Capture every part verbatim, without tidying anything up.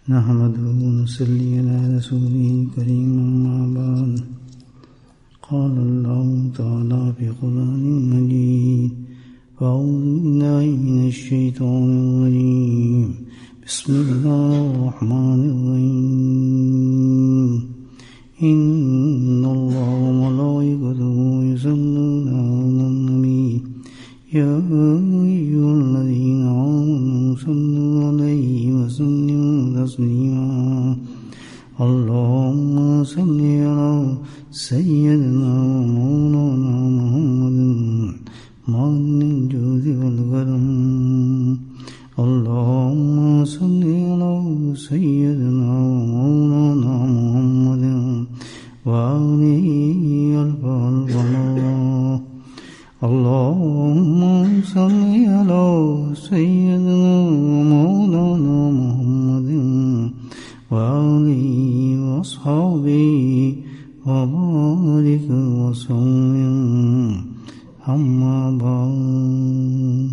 نحمده ونصلي على رسوله الكريم أما بعد قال الله تعالى في قرآن مجيد أعوذ بالله من الشيطان الرجيم بسم الله الرحمن الرحيم إن الله وملائكته يصلون على النبي يا أيها الذين آمنوا صلوا عليه وسلموا تسليما اللهم صل على سيدنا ومولانا محمد معن الجود والكرم اللهم صل على سيدنا ومولانا محمد وآله الف الف اللهم صل على سيدنا ومولانا محمد وآله وأصحابه وبارك وسلم أما بعد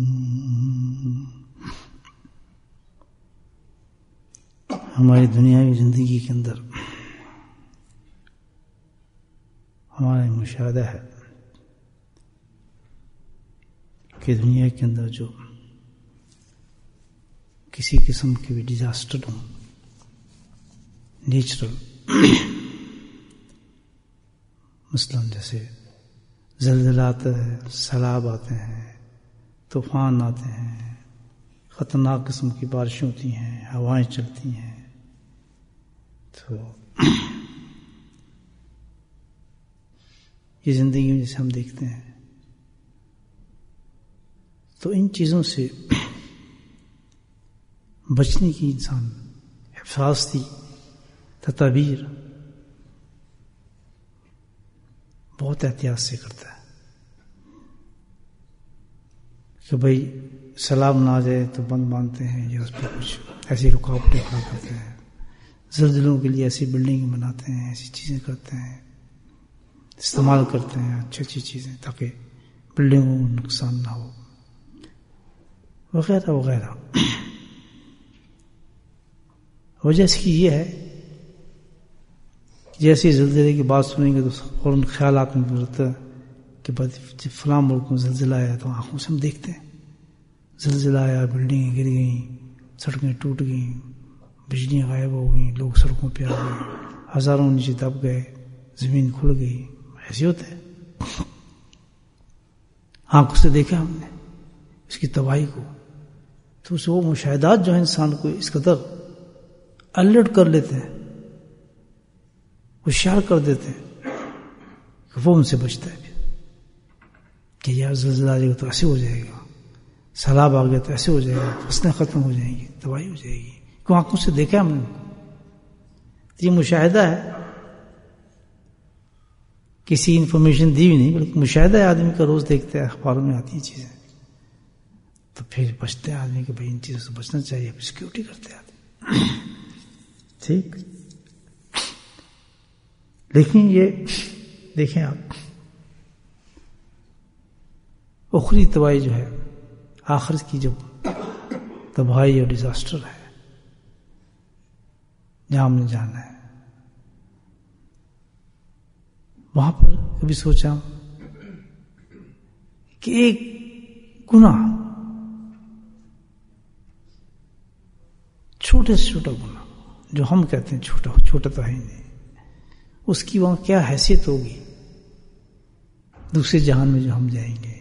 ہماری دنیاوی زندگی کے اندر ہمارا مشاہدہ ہے کہ دنیا کے اندر جو کسی قسم کے بھی ڈیزاسٹر ہوں، نیچرل مثلا جیسے زلزلہ آتا ہے، سیلاب آتے ہیں، طوفان آتے ہیں، خطرناک قسم کی بارشیں ہوتی ہیں، ہوائیں چلتی ہیں، تو یہ زندگی میں جیسے ہم دیکھتے ہیں تو ان چیزوں سے بچنے کی انسان حفاظتی تدابیر بہت احتیاط سے کرتا ہے کہ بھائی سیلاب نہ آ جائے تو بند باندھتے ہیں یا اس پہ کچھ ایسی رکاوٹیں کھڑا کرتے ہیں، زلزلوں کے لیے ایسی بلڈنگ بناتے ہیں، ایسی چیزیں کرتے ہیں، استعمال کرتے ہیں اچھی اچھی چیزیں تاکہ بلڈنگوں کو نقصان نہ ہو وغیرہ وغیرہ۔ وجہ اس کی یہ ہے جیسے زلزلے کی بات سنیں گے تو فوراً خیالات میں گزرتا ہے کہ فلاں ملک میں زلزلہ آیا تو آنکھوں سے ہم دیکھتے ہیں زلزلہ آیا، بلڈنگیں گر گئیں، سڑکیں ٹوٹ گئیں، بجلیاں غائب ہو گئیں، لوگ سڑکوں پہ آ گئے، ہزاروں نیچے دب گئے، زمین کھل گئی، ایسے ہوتا ہے۔ آنکھوں سے دیکھا ہم نے اس کی تباہی کو، تو وہ مشاہدات جو ہے انسان کو اس قدر الرٹ کر لیتے ہیں، ہوشیار کر دیتے ہیں کہ وہ ان سے بچتا ہے پھر کہ یار زلزلہ آ جائے گا تو ایسے ہو جائے گا، سیلاب آ گیا تو ایسے ہو جائے گا، فصلیں ختم ہو جائیں گی، تباہی ہو جائے گی، کیوں آنکھوں سے دیکھا ہم نے۔ یہ مشاہدہ ہے، کسی انفارمیشن دی بھی نہیں بلکہ مشاہدہ ہے آدمی کا، روز دیکھتے ہیں، اخباروں میں آتی ہیں چیزیں، تو پھر بچتے ہیں آدمی کہ بھائی ان چیزوں سے بچنا چاہیے، پھر سیکیورٹی کرتے ہیں آدمی۔ ٹھیک، لیکن یہ دیکھیں آپ اخری تباہی جو ہے، آخرت کی جو تباہی اور ڈیزاسٹر ہے جہاں ہم نے جانا ہے، وہاں پر کبھی سوچا کہ ایک گناہ، چھوٹے سے چھوٹا گناہ جو ہم کہتے ہیں چھوٹا چھوٹا تو ہے ہی نہیں، اس کی وہاں کیا حیثیت ہوگی دوسرے جہان میں جو ہم جائیں گے،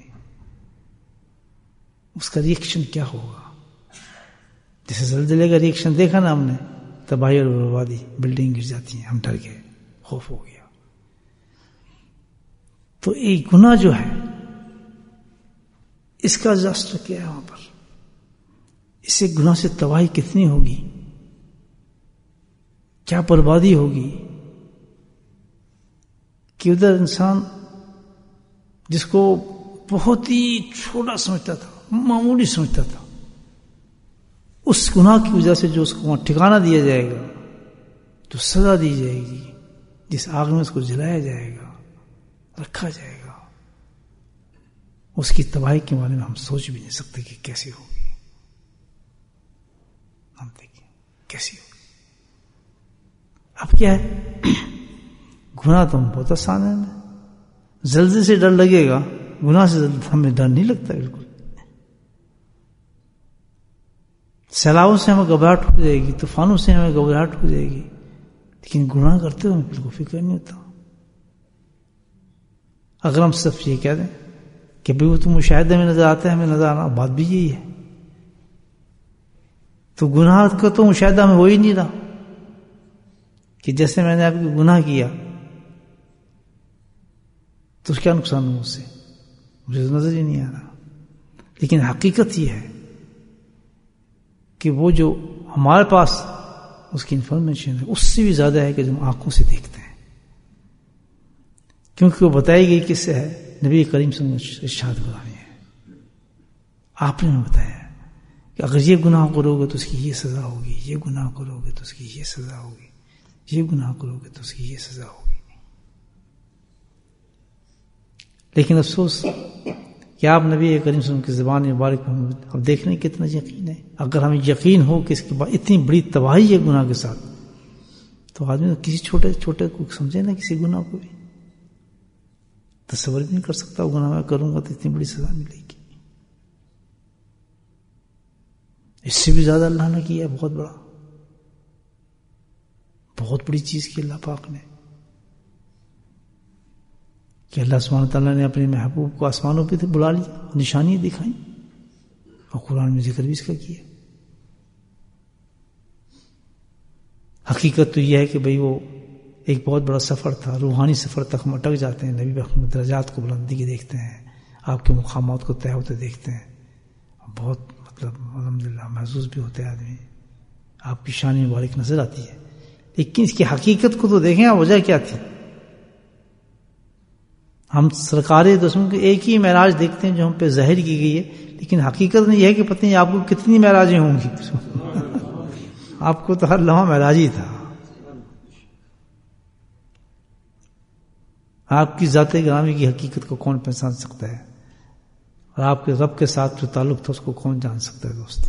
اس کا ریئیکشن کیا ہوگا۔ جیسے زلزلے کا ریئیکشن دیکھا نا ہم نے، تباہی اور بربادی، بلڈنگ گر جاتی ہیں، ہم ڈر گئے، خوف ہو گیا۔ تو ایک گناہ جو ہے اس کا ڈیزاسٹر کیا ہے وہاں پر، اس سے گناہ سے تباہی کتنی ہوگی، کیا بربادی ہوگی کہ ادھر انسان جس کو بہت ہی چھوٹا سمجھتا تھا، معمولی سمجھتا تھا، اس گناہ کی وجہ سے جو اس کو وہاں ٹھکانہ دیا جائے گا، جو سزا دی جائے گی، جس آگ میں اس کو جلایا جائے گا، رکھا جائے گا، اس کی تباہی کے بارے میں ہم سوچ بھی نہیں سکتے کہ کیسی ہوگی۔ ہم دیکھیں کیسی ہوگی۔ کیا ہے؟ گناہ تو بہت آسان ہے، ہمیں زلزلے سے ڈر لگے گا، گناہ سے ہمیں ڈر نہیں لگتا بالکل. سیلابوں سے ہمیں گھبراہٹ ہو جائے گی، طوفانوں سے ہمیں گھبراہٹ ہو جائے گی، لیکن گناہ کرتے ہوئے بالکل فکر نہیں ہوتا. اگر ہم صرف یہ کہہ دیں کہ بھئی وہ تو مشاہدے میں نظر آتا ہے، ہمیں نظر آنا، بات بھی یہی ہے. تو گناہ کا تو مشاہدہ میں ہو ہی نہیں رہا کہ جیسے میں نے آپ کو گناہ کیا تو کیا نقصان ہو اس سے، مجھے تو نظر ہی نہیں آ رہا. لیکن حقیقت یہ ہے کہ وہ جو ہمارے پاس اس کی انفارمیشن ہے اس سے بھی زیادہ ہے کہ جو ہم آنکھوں سے دیکھتے ہیں، کیونکہ وہ بتائی گئی کس سے ہے؟ نبی کریم صلی اللہ علیہ وسلم ارشاد فرمایا ہے، آپ نے ہمیں بتایا کہ اگر یہ گناہ کرو گے تو اس کی یہ سزا ہوگی، یہ گناہ کرو گے تو اس کی یہ سزا ہوگی، یہ گناہ کرو گے تو اس کی یہ سزا ہوگی. لیکن افسوس کہ آپ نبی کریم صلی اللہ علیہ وسلم کی زبان مبارک ہم اب دیکھنے کتنا یقین ہے. اگر ہمیں یقین ہو کہ اس کے بعد اتنی بڑی تباہی ہے گناہ کے ساتھ، تو آدمی کسی چھوٹے چھوٹے کو سمجھے نا، کسی گناہ کو بھی تصور نہیں کر سکتا. وہ گناہ میں کروں گا تو اتنی بڑی سزا ملے گی. اس سے بھی زیادہ اللہ نے کیا ہے، بہت بڑا، بہت بڑی چیز کی اللہ پاک نے، کہ اللہ سبحانہ تعالیٰ نے اپنے محبوب کو آسمانوں پہ بلا لیا، نشانیاں دکھائیں، اور قرآن میں ذکر بھی اس کا کیا. حقیقت تو یہ ہے کہ بھئی وہ ایک بہت بڑا سفر تھا، روحانی سفر تک ہم اٹک جاتے ہیں. نبی اپنے درجات کو بلندی کے دیکھتے ہیں، آپ کے مقامات کو طے ہوتے دیکھتے ہیں، بہت مطلب الحمدللہ محسوس بھی ہوتا ہے آدمی، آپ کی شان مبارک نظر آتی ہے. لیکن اس کی حقیقت کو تو دیکھیں، وجہ کیا تھی. ہم سرکار دسوں کے ایک ہی معراج دیکھتے ہیں جو ہم پہ ظاہر کی گئی ہے، لیکن حقیقت میں یہ ہے کہ پتہ نہیں آپ کو کتنی معراجیں ہوں گی. آپ کو تو ہر لمحہ معراج ہی تھا. آپ کی ذات گرامی کی حقیقت کو کون پہچان سکتا ہے، اور آپ کے رب کے ساتھ جو تعلق تھا اس کو کون جان سکتا ہے دوستو.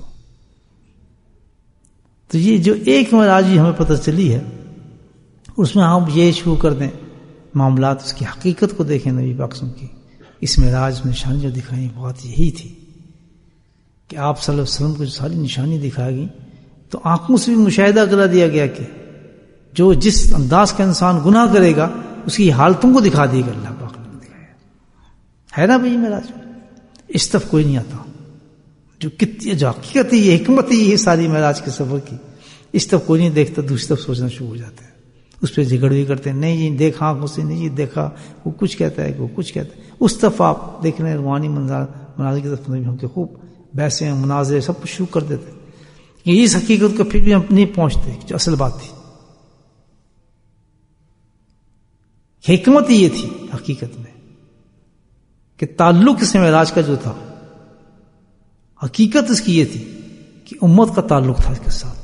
تو یہ جو ایک معراج ہمیں پتہ چلی ہے، اس میں ہم یہ شروع کر دیں معاملات، اس کی حقیقت کو دیکھیں. نبی پاک صلی اللہ علیہ وسلم کی اس معراج میں نشانی جو دکھائی بات یہی تھی کہ آپ صلی اللہ علیہ وسلم کو جو ساری نشانی دکھائی گئی تو آنکھوں سے بھی مشاہدہ کرا دیا گیا کہ جو جس انداز کا انسان گناہ کرے گا اس کی حالتوں کو دکھا دے گا. اللہ پاک نے دکھایا ہے نا بھائی معراج میں. اس طرف کوئی نہیں آتا. جو کتنی جو حقیقت ہے، یہ حکمت ہے، یہ ساری معراج کے سفر کی، اس طرف کوئی نہیں دیکھتا، دوسری طرف سوچنا شروع ہو جاتا ہے، اس پہ جھگڑ بھی کرتے ہیں. نہیں یہ دیکھا آنکھوں سے، نہیں یہ دیکھا، وہ کچھ کہتا ہے، وہ کچھ کہتا ہے. اس طرف آپ دیکھ رہے ہیں روحانی مناظر کی طرف ہم کے خوب بحثیں مناظرے سب کچھ شروع کر دیتے. یہ اس حقیقت کو پھر بھی ہم نہیں پہنچتے جو اصل بات تھی. حکمت یہ تھی حقیقت میں کہ تعلق اس معراج کا جو تھا، حقیقت اس کی یہ تھی کہ امت کا تعلق تھا اس کے ساتھ.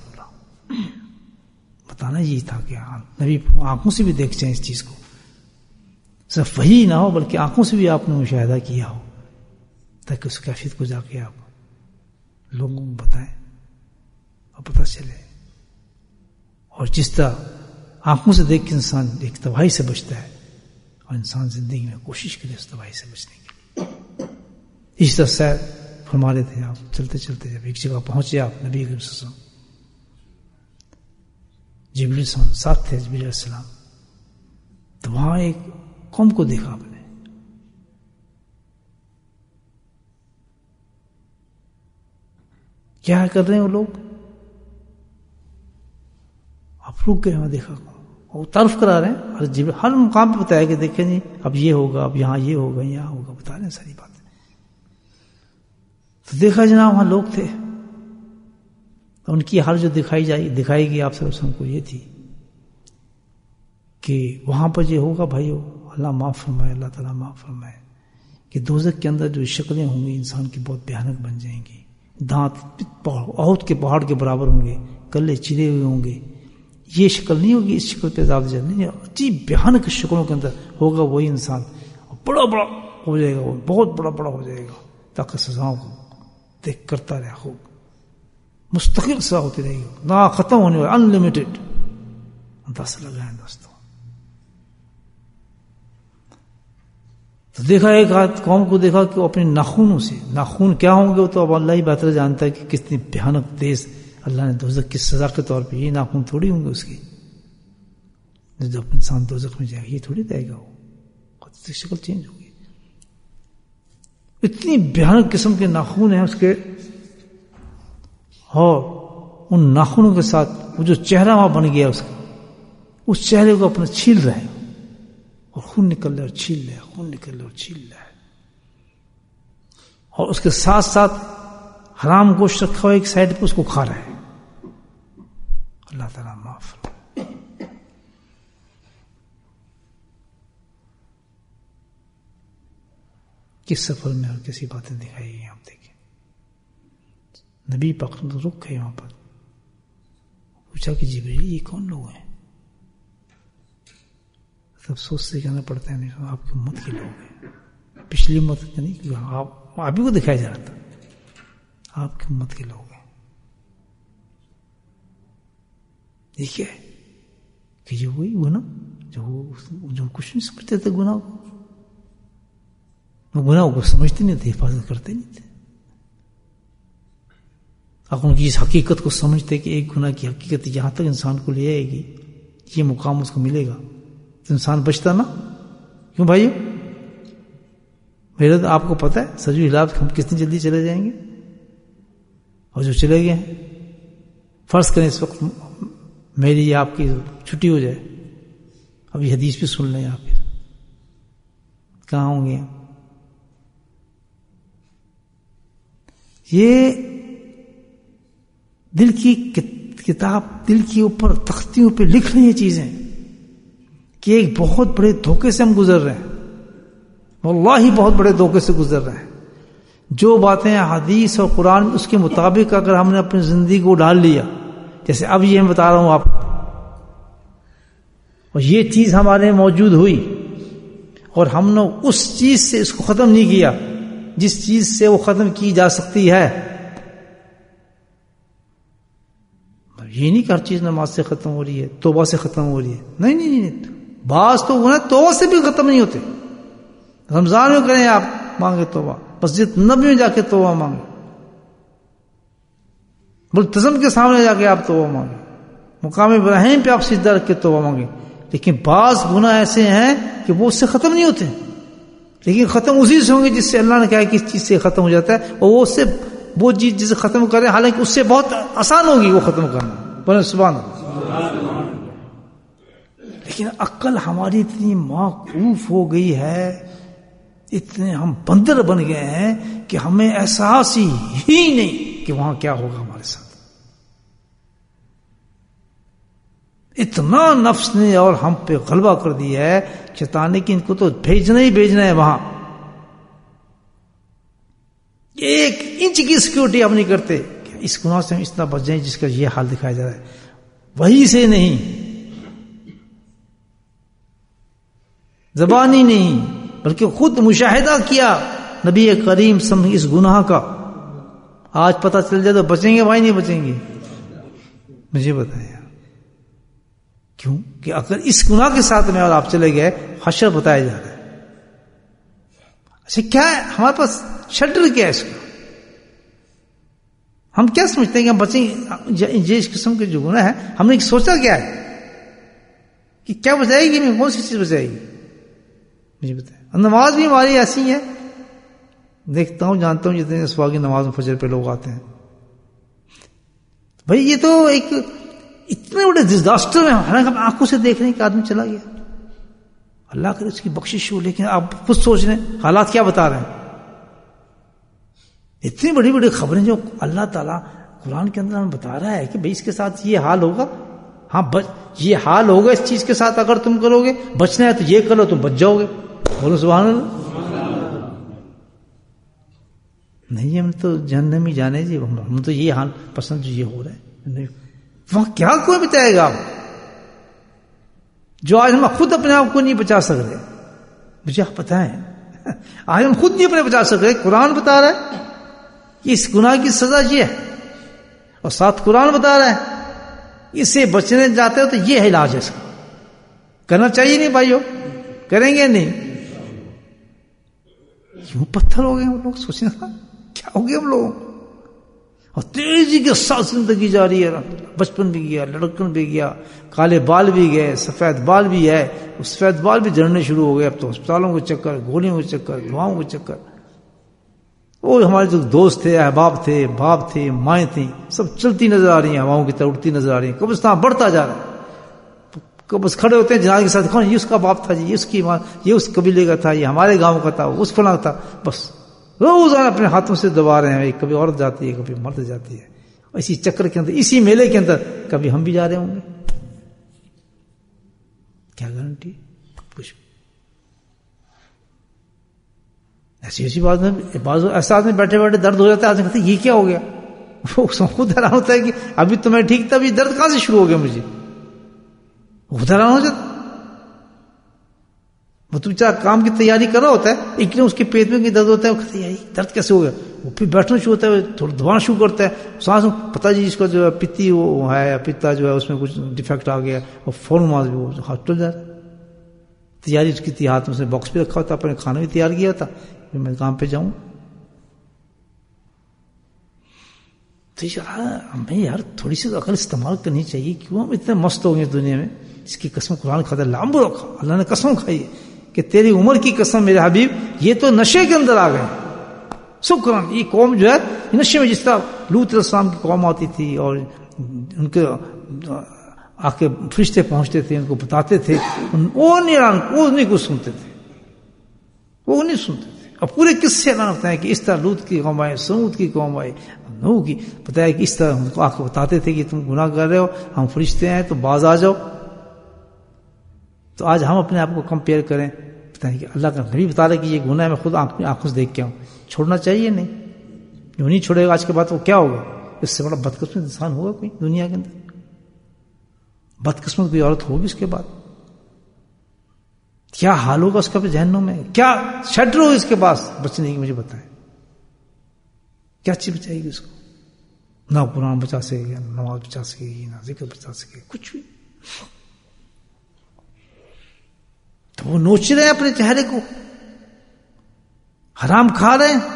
بتانا یہی تھا کہ نبی آنکھوں سے بھی دیکھ جائیں اس چیز کو، صرف وہی نہ ہو بلکہ آنکھوں سے بھی آپ نے مشاہدہ کیا ہو، تاکہ اس کیفیت کو جا کے آپ لوگوں کو بتائیں اور پتہ چلے. اور جس طرح آنکھوں سے دیکھ کے انسان ایک تباہی سے بچتا ہے، اور انسان زندگی میں کوشش کرے اس تباہی سے بچنے کی. اس طرح سیر فرما رہے تھے آپ، چلتے چلتے جب ایک جگہ پہنچے آپ، نبی کریم صلی اللہ علیہ وسلم جبریل ساتھ تھے، جبریل علیہ السلام. تو وہاں ایک قوم کو دیکھا آپ نے، کیا کر رہے ہیں وہ لوگ. آپ رک گئے، وہاں دیکھا وہ تعارف کرا رہے ہیں، ہر جبریل ہر مقام پہ بتایا کہ دیکھیں جی اب یہ ہوگا، اب یہاں یہ ہوگا، یہاں ہوگا، بتا رہے ہیں ساری باتیں. تو دیکھا جناب وہاں لوگ تھے، ان کی حال جو دکھائی جائے دکھائی گئی آپ صلی اللہ علیہ وسلم کو یہ تھی کہ وہاں پر یہ ہوگا بھائیو، اللہ معاف فرمائے، اللہ تعالیٰ معاف فرمائے، کہ دوزخ کے اندر جو شکلیں ہوں گی انسان کی بہت بھیانک بن جائیں گی. دانت احد کے پہاڑ کے برابر ہوں گے، کلے چرے ہوئے ہوں گے. یہ شکل نہیں ہوگی، اس شکل پہ زیادہ جانا نہیں، عجیب بھیانک شکلوں کے اندر ہوگا وہی انسان، بڑا بڑا ہو جائے گا، وہ بہت بڑا بڑا ہو جائے گا، تاکہ سزاؤں کو دیکھ کرتا رہے، خوب مستقل سزا ہوتی رہے گی، نہ ختم ہونے والا، ان لمیٹڈ. دس لگائیں دوستوں. تو دیکھا ایک قوم کو دیکھا کہ وہ اپنے ناخونوں سے، ناخون کیا ہوں گے وہ تو اب اللہ ہی بہتر جانتا ہے کہ کتنی بھیانک تیز اللہ نے دوزخ کی سزا کے طور پہ، یہ ناخون تھوڑی ہوں گے اس کی جب انسان دوزخ میں جائے گا، یہ تھوڑی رہے گا، وہ شکل چینج ہوگی. اتنی بھیانک قسم کے ناخون ہیں اس کے، اور ان ناخنوں کے ساتھ وہ جو چہرہ وہاں بن گیا اس کا، اس چہرے کو اپنا چھیل رہے ہیں اور خون نکل رہا ہے اور چھیل رہا ہے، خون نکل رہا ہے اور چھیل رہا ہے. اور اس کے ساتھ ساتھ حرام گوشت رکھا ہوا ایک سائڈ پہ اس کو کھا رہا ہے. اللہ تعالیٰ معاف. کس سفر میں اور کیسی باتیں دکھائی گئی ہم دیکھیں. نبی پاک تو رک گئے وہاں پر، پوچھا کہ جبریل یہ کون لوگ ہیں؟ سب سوچ سے کہنا پڑتا ہے نہیں آپ کی امت کے لوگ ہیں، پچھلی امت کا نہیں، آپ آپ ہی کو دکھایا جا رہا تھا، آپ کی امت کے لوگ ہیں. دیکھیے کہ یہ وہی گناہ جو جو کچھ نہیں سمجھتے تھے، گناہ کو وہ گناہ کو سمجھتے نہیں تھے، حفاظت کرتے نہیں تھے. آپ ان کی اس حقیقت کو سمجھتے کہ ایک گناہ کی حقیقت یہاں تک انسان کو لے آئے گی، یہ مقام اس کو ملے گا تو انسان بچتا نا. کیوں بھائی؟ میرا تو آپ کو پتا ہے سجو ہلاب ہم کتنی جلدی چلے جائیں گے، اور جو چلے گئے ہیں فرض کریں اس وقت میری یا آپ کی چھٹی ہو جائے، اب یہ حدیث بھی سن لیں آپ، پھر کہاں ہوں گے؟ یہ دل کی کتاب، دل کے اوپر تختیوں پہ لکھ رہی ہیں چیزیں کہ ایک بہت بڑے دھوکے سے ہم گزر رہے ہیں، واللہ بہت بڑے دھوکے سے گزر رہے ہیں. جو باتیں حدیث اور قرآن اس کے مطابق اگر ہم نے اپنی زندگی کو ڈال لیا، جیسے اب یہ میں بتا رہا ہوں آپ کو، اور یہ چیز ہمارے موجود ہوئی اور ہم نے اس چیز سے اس کو ختم نہیں کیا جس چیز سے وہ ختم کی جا سکتی ہے. یہ نہیں کہ ہر چیز نماز سے ختم ہو رہی ہے، توبہ سے ختم ہو رہی ہے، نہیں نہیں نہیں، بعض تو گناہ توبہ سے بھی ختم نہیں ہوتے. رمضان میں کریں آپ مانگے توبہ، مسجد نبی میں جا کے توبہ مانگے، ملتزم کے سامنے جا کے آپ توبہ مانگے، مقام ابراہیم پہ آپ سجدہ رکھ کے توبہ مانگے. لیکن بعض گناہ ایسے ہیں کہ وہ اس سے ختم نہیں ہوتے، لیکن ختم اسی سے ہوں گے جس سے اللہ نے کہا کہ اس چیز سے ختم ہو جاتا ہے، اور وہ اس سے وہ چیز جسے ختم کرے حالانکہ اس سے بہت آسان ہوگی وہ ختم کرنا. بولے سبحان اللہ. لیکن عقل ہماری اتنی معقوف ہو گئی ہے، اتنے ہم بندر بن گئے ہیں کہ ہمیں احساس ہی نہیں کہ وہاں کیا ہوگا ہمارے ساتھ. اتنا نفس نے اور ہم پہ غلبہ کر دیا ہے شیطان نے کہ ان کو تو بھیجنا ہی بھیجنا ہے وہاں. ایک انچ کی سیکورٹی ہم نہیں کرتے کہ اس گناہ سے ہم اتنا بچ جائیں جس کا یہ حال دکھایا جا رہا ہے. وہی سے نہیں، زبانی نہیں، بلکہ خود مشاہدہ کیا نبی کریم صلی اللہ علیہ وسلم اس گناہ کا. آج پتہ چل جائے تو بچیں گے بھائی نہیں بچیں گے؟ مجھے بتائیں کیوں کہ اگر اس گناہ کے ساتھ میں اور آپ چلے گئے حشر بتایا جا رہا ہے. اچھا کیا ہے ہمارے پاس شٹر کیا ہے اس کا؟ ہم کیا سمجھتے ہیں کہ ہم بچیں گے اس قسم کے جو گناہ ہے؟ ہم نے سوچا کیا ہے کہ کیا بچائے گی؟ میں کون سی چیز بچائے گی؟ مجھے بتائیں. نماز بھی ہماری ایسی ہے، دیکھتا ہوں جانتا ہوں جتنے صبح کی نماز میں فجر پہ لوگ آتے ہیں، بھائی یہ تو ایک اتنے بڑے ڈیزاسٹر میں حالانکہ آنکھوں سے دیکھ رہے ہیں کہ آدمی چلا گیا، اللہ کرے اس کی بخشش ہو، لیکن آپ خود سوچ رہے ہیں حالات کیا بتا رہے ہیں. اتنی بڑی بڑی خبریں جو اللہ تعالیٰ قرآن کے اندر ہمیں بتا رہا ہے کہ بھئی اس کے ساتھ یہ حال ہوگا، ہاں یہ حال ہوگا اس چیز کے ساتھ اگر تم کرو گے، بچنا ہے تو یہ کرو تم بچ جاؤ گے. بولو سبحان اللہ. نہیں ہم تو جہنم ہی جانے جی، ہم تو یہ حال پسند جو یہ ہو رہا ہے، وہاں کیا کوئی بچائے گا؟ جو آج ہم خود اپنے آپ کو نہیں بچا سک رہے، مجھے آپ بتائیں آج ہم خود نہیں اپنے بچا سک رہے. قرآن بتا رہا ہے کہ اس گناہ کی سزا یہ ہے، اور ساتھ قرآن بتا رہا ہے اسے بچنے جاتے ہو تو یہ ہے علاج اس کا. کرنا چاہیے نہیں بھائیو؟ کریں گے نہیں؟ کیوں پتھر ہو گئے ہم لوگ؟ سوچنا کیا ہو گیا ہم لوگوں. اور تیزی کے ساتھ زندگی جاری ہے. بچپن بھی گیا، لڑکن بھی گیا، کالے بال بھی گئے، سفید بال بھی ہے. اس سفید بال بھی جھڑنے شروع ہو گئے. اب تو ہسپتالوں کے چکر، گولیوں کے چکر، دواؤں کے چکر. وہ ہمارے جو دوست تھے، احباب تھے، باپ تھے، مائیں تھیں، سب چلتی نظر آ رہی ہیں، ہواؤں کی طرح اڑتی نظر آ رہی ہیں. قبرستان بڑھتا جا رہا ہے. بس کھڑے ہوتے ہیں جنازے کے ساتھ، کون یہ اس کا باپ تھا جی، یہ اس کی ماں، یہ اس قبیلے کا تھا، یہ ہمارے گاؤں کا تھا، اس فلاں تھا. بس روزانہ اپنے ہاتھوں سے دبا رہے ہیں. کبھی عورت جاتی ہے، کبھی مرد جاتی ہے. اسی چکر کے اندر، اسی میلے کے اندر کبھی ہم بھی جا رہے ہوں گے. کیا گارنٹی؟ کچھ ایسی ایسی بات میں بعض ایسا آدمی بیٹھے بیٹھے درد ہو جاتا ہے. آدمی کہتے ہیں یہ کیا ہو گیا؟ وہ خود حیران ہوتا ہے کہ ابھی تو میں ٹھیک تھا، ابھی درد کہاں سے شروع ہو گیا مجھے. خود حیران ہو جاتا. وہ تو بیچارہ کام کی تیاری کر رہا ہوتا ہے، ایک دم اس کے پیٹ میں درد ہوتا ہے. وہ کہتے ہیں درد کیسے ہو گیا؟ وہ پھر بیٹھنا شروع ہوتا ہے، تھوڑا دبانا شروع کرتا ہے. سانس پتا جی اس کا جو ہے پتی وہ ہے، پتا جو ہے اس میں کچھ ڈیفیکٹ آ گیا، اور فوراً وہ ہاسپٹل جا رہا ہے. تیاری اس کی تھی، ہاتھ میں اس نے باکس بھی رکھا ہوتا، اپنے کھانا بھی تیار کیا ہوتا، میں کام پہ جاؤں. تو ہمیں یار تھوڑی سی عقل استعمال کرنی چاہیے. کیوں ہم اتنے مست ہو گئے دنیا میں؟ اس کی قسم قرآن کھاتا ہے، لامبو رکھا، اللہ نے قسم کھائی ہے کہ تیری عمر کی قسم میرے حبیب، یہ تو نشے کے اندر آ گئے. سب قرآن. یہ قوم جو ہے نشے میں، جس طرح لوط علیہ السلام کی قوم آتی تھی اور ان کے آ کے فرشتے پہنچتے تھے، ان کو بتاتے تھے، وہ نہیں وہ نہیں کچھ سنتے تھے، وہ نہیں سنتے تھے. اور پورے قصے اعلان ہوتا ہے کہ اس طرح لوط کی قوم آئے، سمود کی قوم آئے، نوح کی. بتایا کہ اس طرح ہم کو آ کے بتاتے تھے کہ تم گناہ کر رہے ہو، ہم فرشتے ہیں تو باز آ جاؤ. تو آج ہم اپنے آپ کو کمپیئر کریں، بتائیں کہ اللہ کا نبی بتا رہا ہے کہ یہ گناہ ہے، میں خود اپنی آنکھوں سے دیکھ کے آؤں. چھوڑنا چاہیے نہیں. جو نہیں چھوڑے گا آج کے بعد وہ کیا ہوگا؟ اس سے بڑا بدقسمت انسان ہوگا کوئی دنیا کے اندر؟ بدقسمت کوئی عورت ہوگی اس کے بعد؟ کیا حال ہوگا اس کا جہنم میں؟ کیا شٹر ہوگی اس کے پاس بچنے کی؟ مجھے بتائیں کیا چیز بچائے گی اس کو؟ نہ قرآن بچا سکے گا، نہ نماز بچا سکے گی، نہ ذکر بچا سکے گی، کچھ بھی. تو وہ نوچ رہے ہیں اپنے چہرے کو، حرام کھا رہے ہیں.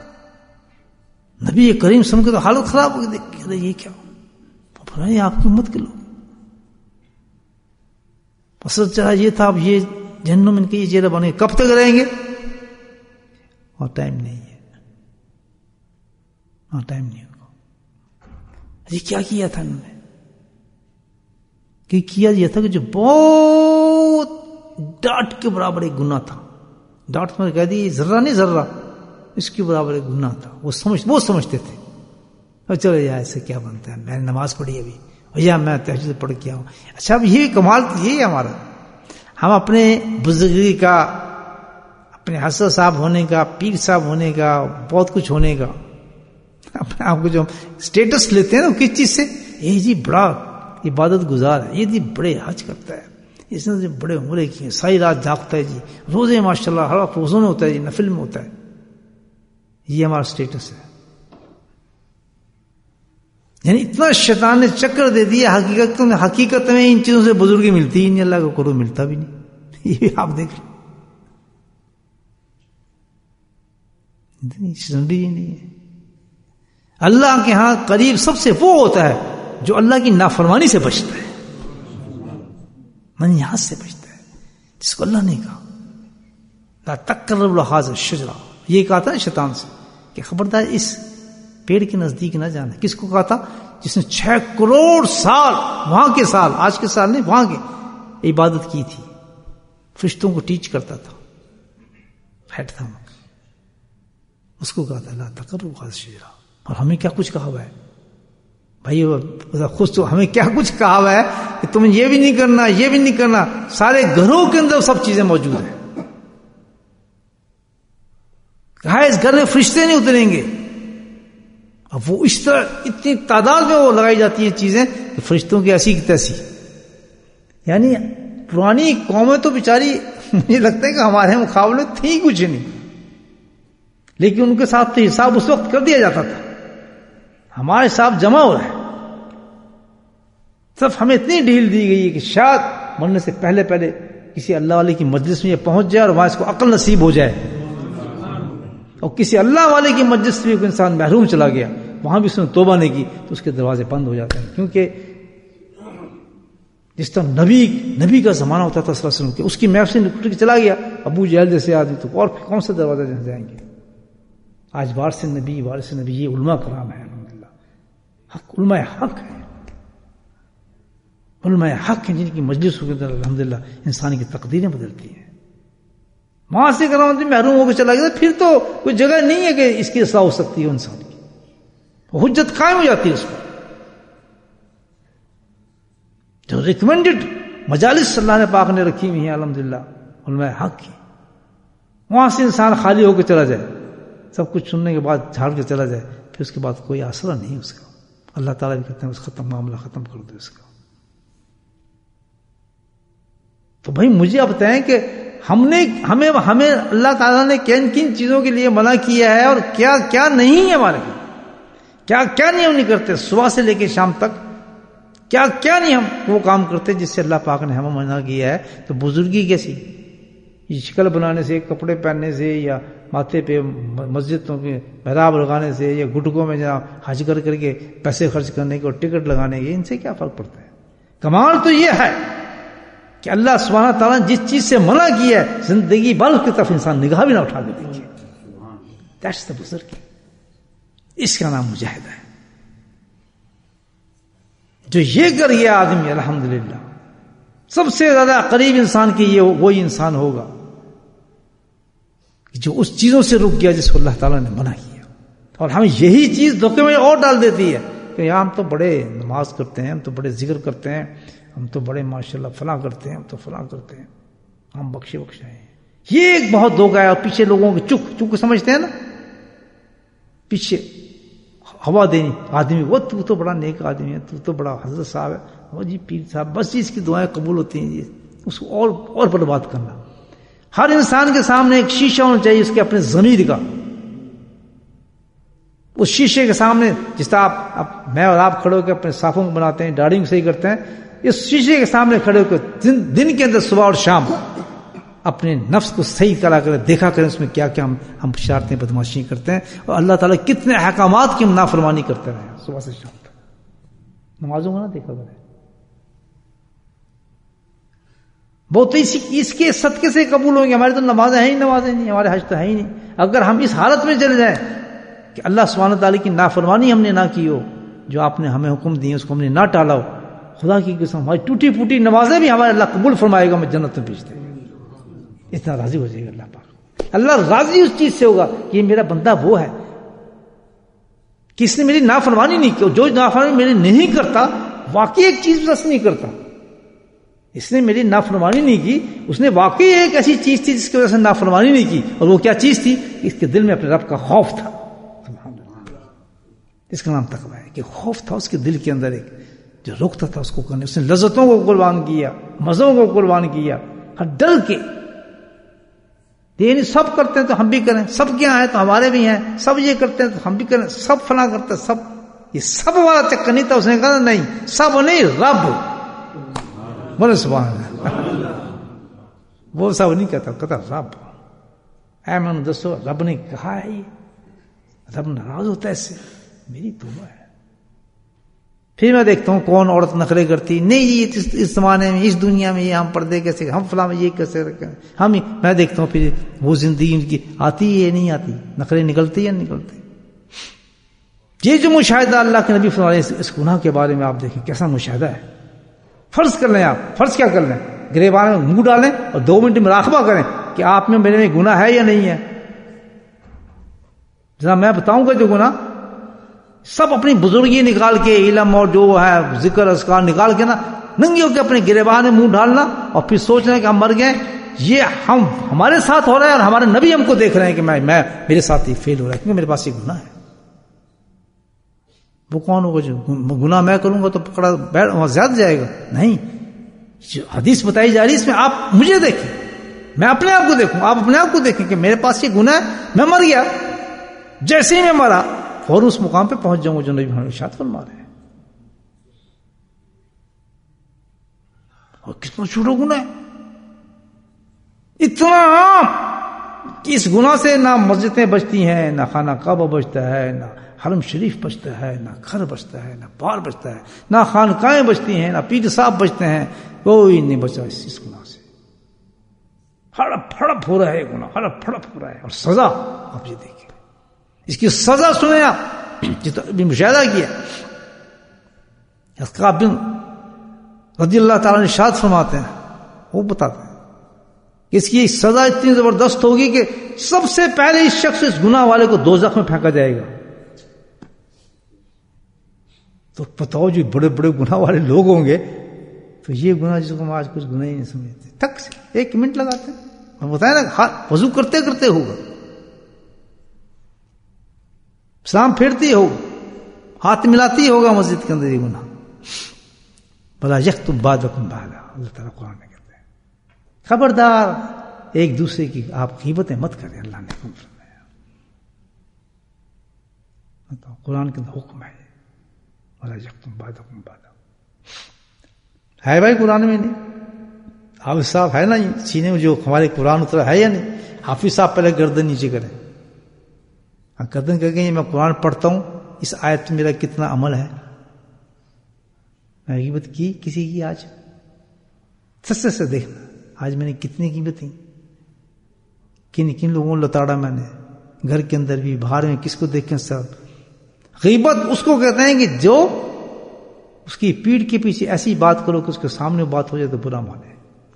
نبی کریم سم کے تو حالت خراب ہو گئی دیکھ کے، یہ کیا یہ آپ کی امت کے لوگ. اصل چاہا یہ تھا، اب یہ جہنم ان کے یہ چہرے بنے کب تک رہیں گے؟ اور ٹائم نہیں ہے، اور ٹائم نہیں ہوگا. یہ کیا کیا تھا انہوں نے؟ کہ کیا یہ تھا کہ جو بہت ڈاٹ کے برابر ایک گناہ تھا. ڈاٹ میں کہہ دی ذرہ نہیں ذرہ، اس کے برابر ایک گناہ تھا. وہ سمجھ وہ سمجھتے تھے اور چلو یار ایسے کیا بنتا ہے، میں نے نماز پڑھی ابھی، یا میں تہجد پڑھ کے آؤں. اچھا اب یہ کمال یہی ہے ہمارا، ہم اپنے بزرگی کا، اپنے حضرت صاحب ہونے کا، پیر صاحب ہونے کا، بہت کچھ ہونے کا، اپنے آپ کو جو اسٹیٹس لیتے ہیں نا کس چیز سے؟ یہ جی بڑا عبادت گزار ہے، یہ جی بڑے حج کرتا ہے، اس نے بڑے عمرے کیے، ساری رات جاگتا ہے جی، روزے ماشاء اللہ ہر وقت روزوں میں ہوتا ہے جی، نفل میں ہوتا ہے. یہ ہمارا اسٹیٹس ہے. یعنی اتنا شیطان نے چکر دے دیا. حقیقت میں حقیقت میں ان چیزوں سے بزرگی ملتی ہی نہیں، اللہ کا قرب ملتا بھی نہیں. یہ آپ دیکھ لیں، سنڈی ہی نہیں ہے. اللہ کے ہاں قریب سب سے وہ ہوتا ہے جو اللہ کی نافرمانی سے بچتا ہے، منیات سے بچتا ہے، جس کو اللہ نے کہا لا تقربوا هذا الشجرہ. یہ کہا تھا شیطان سے کہ خبردار اس پیڑ کے نزدیک نہ جانا. کس کو کہا تھا؟ جس نے چھ کروڑ سال، وہاں کے سال، آج کے سال نہیں، وہاں کے عبادت کی تھی، فرشتوں کو ٹیچ کرتا تھا، ہیڈ تھا. اس کو کہا تھا لا تقربوا هذا الشجرہ. اور ہمیں کیا کچھ کہا ہوا ہے بھائی؟ خود تو ہمیں کیا کچھ کہا ہوا ہے کہ تم یہ بھی نہیں کرنا، یہ بھی نہیں کرنا. سارے گھروں کے اندر سب چیزیں موجود ہیں. کہا اس گھر میں فرشتے نہیں اتریں گے. اب وہ اس طرح اتنی تعداد میں وہ لگائی جاتی ہیں چیزیں کہ فرشتوں کی ایسی کی تیسی. یعنی پرانی قومیں تو بیچاری مجھے لگتا ہے کہ ہمارے مقابلے تھی کچھ نہیں، لیکن ان کے ساتھ تو حساب اس وقت کر دیا جاتا تھا. ہمارے حساب جمع ہو رہا ہے صرف ہمیں اتنی ڈھیل دی گئی ہے کہ شاید مرنے سے پہلے پہلے کسی اللہ والے کی مجلس میں یہ پہنچ جائے اور وہاں اس کو عقل نصیب ہو جائے، اور کسی اللہ والے کی مجلس سے بھی کوئی انسان محروم چلا گیا، وہاں بھی اس نے توبہ نہیں کی تو اس کے دروازے بند ہو جاتے ہیں. کیونکہ جس طرح نبی نبی کا زمانہ ہوتا تھا صلی اللہ علیہ وسلم، اس کی محفل سے نکل کے چلا گیا ابو جہل جیسے آدمی، تو اور کون سے دروازے جائیں گے؟ آج وارث نبی وارث نبی یہ علماء کرام ہے، الحمدللہ حق علماء حق ہے، علماء حق ہیں جن کی مجلس کے اندر الحمدللہ انسان کی تقدیریں بدلتی ہیں. وہاں سے کرام محروم ہو کے چلا گیا پھر تو کوئی جگہ نہیں ہے کہ اس کی اصلاح ہو سکتی ہے انسان کی، حجت قائم ہو جاتی ہے اس پر. جو ریکمینڈڈ مجالس اللہ نے پاک نے رکھی ہوئی ہیں الحمدللہ علماء حق کی، وہاں سے انسان خالی ہو کے چلا جائے، سب کچھ سننے کے بعد جھاڑ کے چلا جائے، پھر اس کے بعد کوئی آسرا نہیں اس کا. اللہ تعالیٰ بھی کہتے ہیں اس ختم معاملہ ختم کر دو اس کا. تو بھائی مجھے آپ بتائیں کہ ہم نے ہمیں ہمیں اللہ تعالیٰ نے کن کن چیزوں کے لیے منع کیا ہے اور کیا کیا نہیں ہے ہمارے لیے، کیا کیا نہیں ہم نہیں کرتے صبح سے لے کے شام تک، کیا کیا نہیں ہم وہ کام کرتے جس سے اللہ پاک نے ہمیں منع کیا ہے. تو بزرگی کیسی، یہ شکل بنانے سے، کپڑے پہننے سے، یا ماتھے پہ مسجدوں کے محراب لگانے سے، یا گٹکوں میں جہاں حج کر کر کے پیسے خرچ کرنے کے اور ٹکٹ لگانے کے، ان سے کیا فرق پڑتا ہے؟ کمال تو یہ ہے کہ اللہ سبحانہ تعالیٰ نے جس چیز سے منع کیا ہے زندگی بھر کی طرف انسان نگاہ بھی نہ اٹھا کے دیکھے. دیٹس دا بزرگ، اس کا نام مجاہدہ ہے. جو یہ کر گیا آدمی الحمدللہ سب سے زیادہ قریب انسان کی یہ وہی انسان ہوگا جو اس چیزوں سے رک گیا جس کو اللہ تعالیٰ نے منع کیا. اور ہمیں یہی چیز دھوکے میں اور ڈال دیتی ہے کہ یہاں ہم تو بڑے نماز کرتے ہیں، ہم تو بڑے ذکر کرتے ہیں، ہم تو بڑے ماشاءاللہ فلاں کرتے ہیں، ہم تو فلاں کرتے ہیں، ہم بخشے بخشے ہیں. یہ ایک بہت دھوکہ ہے. اور پیچھے لوگوں کے چک چک سمجھتے ہیں نا، پیچھے ہوا دینی آدمی، وہ تو تو بڑا نیک آدمی ہے، تو تو بڑا حضرت صاحب ہے، وہ جی پیر صاحب، بس اس کی دعائیں قبول ہوتی ہیں جی، اس کو اور اور برباد کرنا. ہر انسان کے سامنے ایک شیشہ ہونا چاہیے اس کے اپنے ضمیر کا. اس شیشے کے سامنے جس طرح آپ, آپ میں اور آپ کھڑے ہو کے اپنے صافوں کو بناتے ہیں، داڑھی کو صحیح کرتے ہیں، اس شیشے کے سامنے کھڑے ہو کے دن, دن کے اندر صبح اور شام اپنے نفس کو صحیح کرا کریں، دیکھا کریں اس میں کیا کیا ہم ہم شرارتیں بدماشی کرتے ہیں، اور اللہ تعالیٰ کتنے احکامات کی نافرمانی کرتے رہے ہیں صبح سے شام تک. نمازوں کو نہ دیکھا کریں، وہ تو اس, اس کے صدقے سے قبول ہوں گے. ہماری تو نمازیں ہیں ہی نمازیں نہیں، ہمارے حج تو ہے ہی نہیں. اگر ہم اس حالت میں چلے جائیں کہ اللہ سبحانہ تعالیٰ کی نافرمانی ہم نے نہ کی ہو، جو آپ نے ہمیں حکم دیے اس کو ہم نے نہ ٹالا ہو، خدا کی قسم ہماری ٹوٹی پھوٹی نمازیں بھی ہمارے اللہ قبول فرمائے گا، میں جنت میں بھیج دے گا. اتنا راضی ہو جائے گا اللہ پاک. اللہ راضی اس چیز سے ہوگا کہ یہ میرا بندہ وہ ہے کہ اس نے میری نافرمانی نہیں کی. جو نافرمانی میری نہیں کرتا واقعی ایک چیز رس نہیں کرتا، اس نے میری نافرمانی نہیں کی، اس نے واقعی ایک ایسی چیز تھی جس کی وجہ سے نافرمانی نہیں کی. اور وہ کیا چیز تھی؟ اس کے دل میں اپنے رب کا خوف تھا. اس کا نام تقویٰ ہے کہ خوف تھا اس کے دل کے اندر، ایک جو روکتا تھا اس کو کرنے. اس نے لذتوں کو قربان کیا، مزوں کو قربان کیا، ہر ڈر کے. یعنی سب کرتے ہیں تو ہم بھی کریں، سب کیا ہے تو ہمارے بھی ہیں، سب یہ کرتے ہیں تو ہم بھی کریں، سب فلاں کرتے ہیں، سب یہ سب والا چکر نہیں تھا. اس نے کہا نہیں، سب نہیں، رب. بولے سبحان اللہ. وہ سب نہیں کہتا، کہتا رب. اے میں نے دسو رب نے کہا ہے، یہ رب ناراض ہوتا ہے اس سے؟ میری توبہ ہے. پھر میں دیکھتا ہوں کون عورت نخرے کرتی، نہیں جی اس زمانے میں، اس دنیا میں یہ ہم پردے کیسے، ہم فلاں میں یہ کیسے رکھیں ہم. میں دیکھتا ہوں پھر وہ زندگی ان کی آتی ہے نہیں آتی، نخرے نکلتی یا نکلتے. یہ جو مشاہدہ اللہ کے نبی فرمائے اس گناہ کے بارے میں آپ دیکھیں کیسا مشاہدہ ہے. فرض کر لیں، آپ فرض کیا کر لیں، گریبان میں منہ ڈالیں اور دو منٹ مراقبہ کریں کہ آپ میں میرے میں گناہ ہے یا نہیں ہے. جناب میں بتاؤں گا جو گناہ، سب اپنی بزرگی نکال کے، علم اور جو ہے ذکر اذکار نکال کے نا ننگے ہو کے اپنے گریبان میں منہ ڈالنا، اور پھر سوچ رہے ہیں کہ ہم مر گئے. یہ ہم ہمارے ساتھ ہو رہا ہے اور ہمارے نبی ہم کو دیکھ رہے ہیں کہ میں میں میرے ساتھ یہ فیل ہو رہا ہے کیونکہ میرے پاس یہ گناہ ہے. وہ کون ہوگا جو گناہ میں کروں گا تو پکڑا بیٹھ وہاں زیادہ جائے گا؟ نہیں، جو حدیث بتائی جا رہی ہے اس میں آپ مجھے دیکھیں، میں اپنے آپ کو دیکھوں، آپ اپنے آپ کو دیکھیں کہ میرے پاس یہ گناہ ہے. میں مر گیا، جیسے ہی میں مرا فوراً اس مقام پہ پہنچ جاؤں گا جو نبی محمد ارشاد فرما رہے ہیں. اور کتنا چھوٹا گناہ ہے، اتنا عام کہ اس گناہ سے نہ مسجدیں بچتی ہیں، نہ خانہ کعبہ بچتا ہے، نہ حرم شریف بچتا ہے، نہ گھر بچتا ہے، نہ بار بچتا ہے، نہ خانقاہیں بچتی ہیں، نہ پیر صاحب بچتے ہیں، کوئی نہیں بچا اس اس گناہ سے۔ ہڑپ پھڑپ ہو رہا ہے گناہ، ہڑپ پھڑپ ہو رہا ہے، اور سزا آپ یہ دیکھیں، اس کی سزا سنیں آپ، جتنا بھی مشاہدہ کیا۔ اسقاط بن رضی اللہ تعالیٰ نے ارشاد فرماتے ہیں، وہ بتاتے ہیں کہ اس کی سزا اتنی زبردست ہوگی کہ سب سے پہلے اس شخص اس گناہ والے کو دوزخ میں پھینکا جائے گا۔ تو بتاؤ جو بڑے بڑے گناہ والے لوگ ہوں گے، تو یہ گناہ جس کو ہم آج کچھ گناہ ہی نہیں سمجھتے، ٹک سے ایک منٹ لگاتے ہیں، میں بتائیں نا، وضو کرتے کرتے ہوگا، سلام پھیرتی ہوگا، ہاتھ ملاتی ہوگا مسجد کے اندر، یہ گناہ بلا یکتم بعضکم بعضا، اللہ تعالیٰ قرآن میں کہتے ہیں خبردار ایک دوسرے کی آپ غیبتیں مت کریں، اللہ نے حکم فرمایا۔ قرآن کے اندر حکم ہے بلا یکتم بعضکم بعضا، ہے بھائی قرآن میں نہیں؟ حافظ صاحب ہے نا سینے میں جو ہمارے قرآن اترا ہے یا نہیں؟ حافظ صاحب پہلے گردن نیچے کریں، گردن کر کے میں قرآن پڑھتا ہوں، اس آیت میں میرا کتنا عمل ہے؟ میں غیبت کی کسی کی آج؟ سچ سے دیکھنا آج میں نے کتنی قیمتیں، کن کن لوگوں کو لتاڑا میں نے، گھر کے اندر بھی باہر میں، کس کو دیکھیں سب۔ غیبت اس کو کہتے ہیں کہ جو اس کی پیٹھ کے پیچھے ایسی بات کرو کہ اس کے سامنے بات ہو جائے تو برا مانے،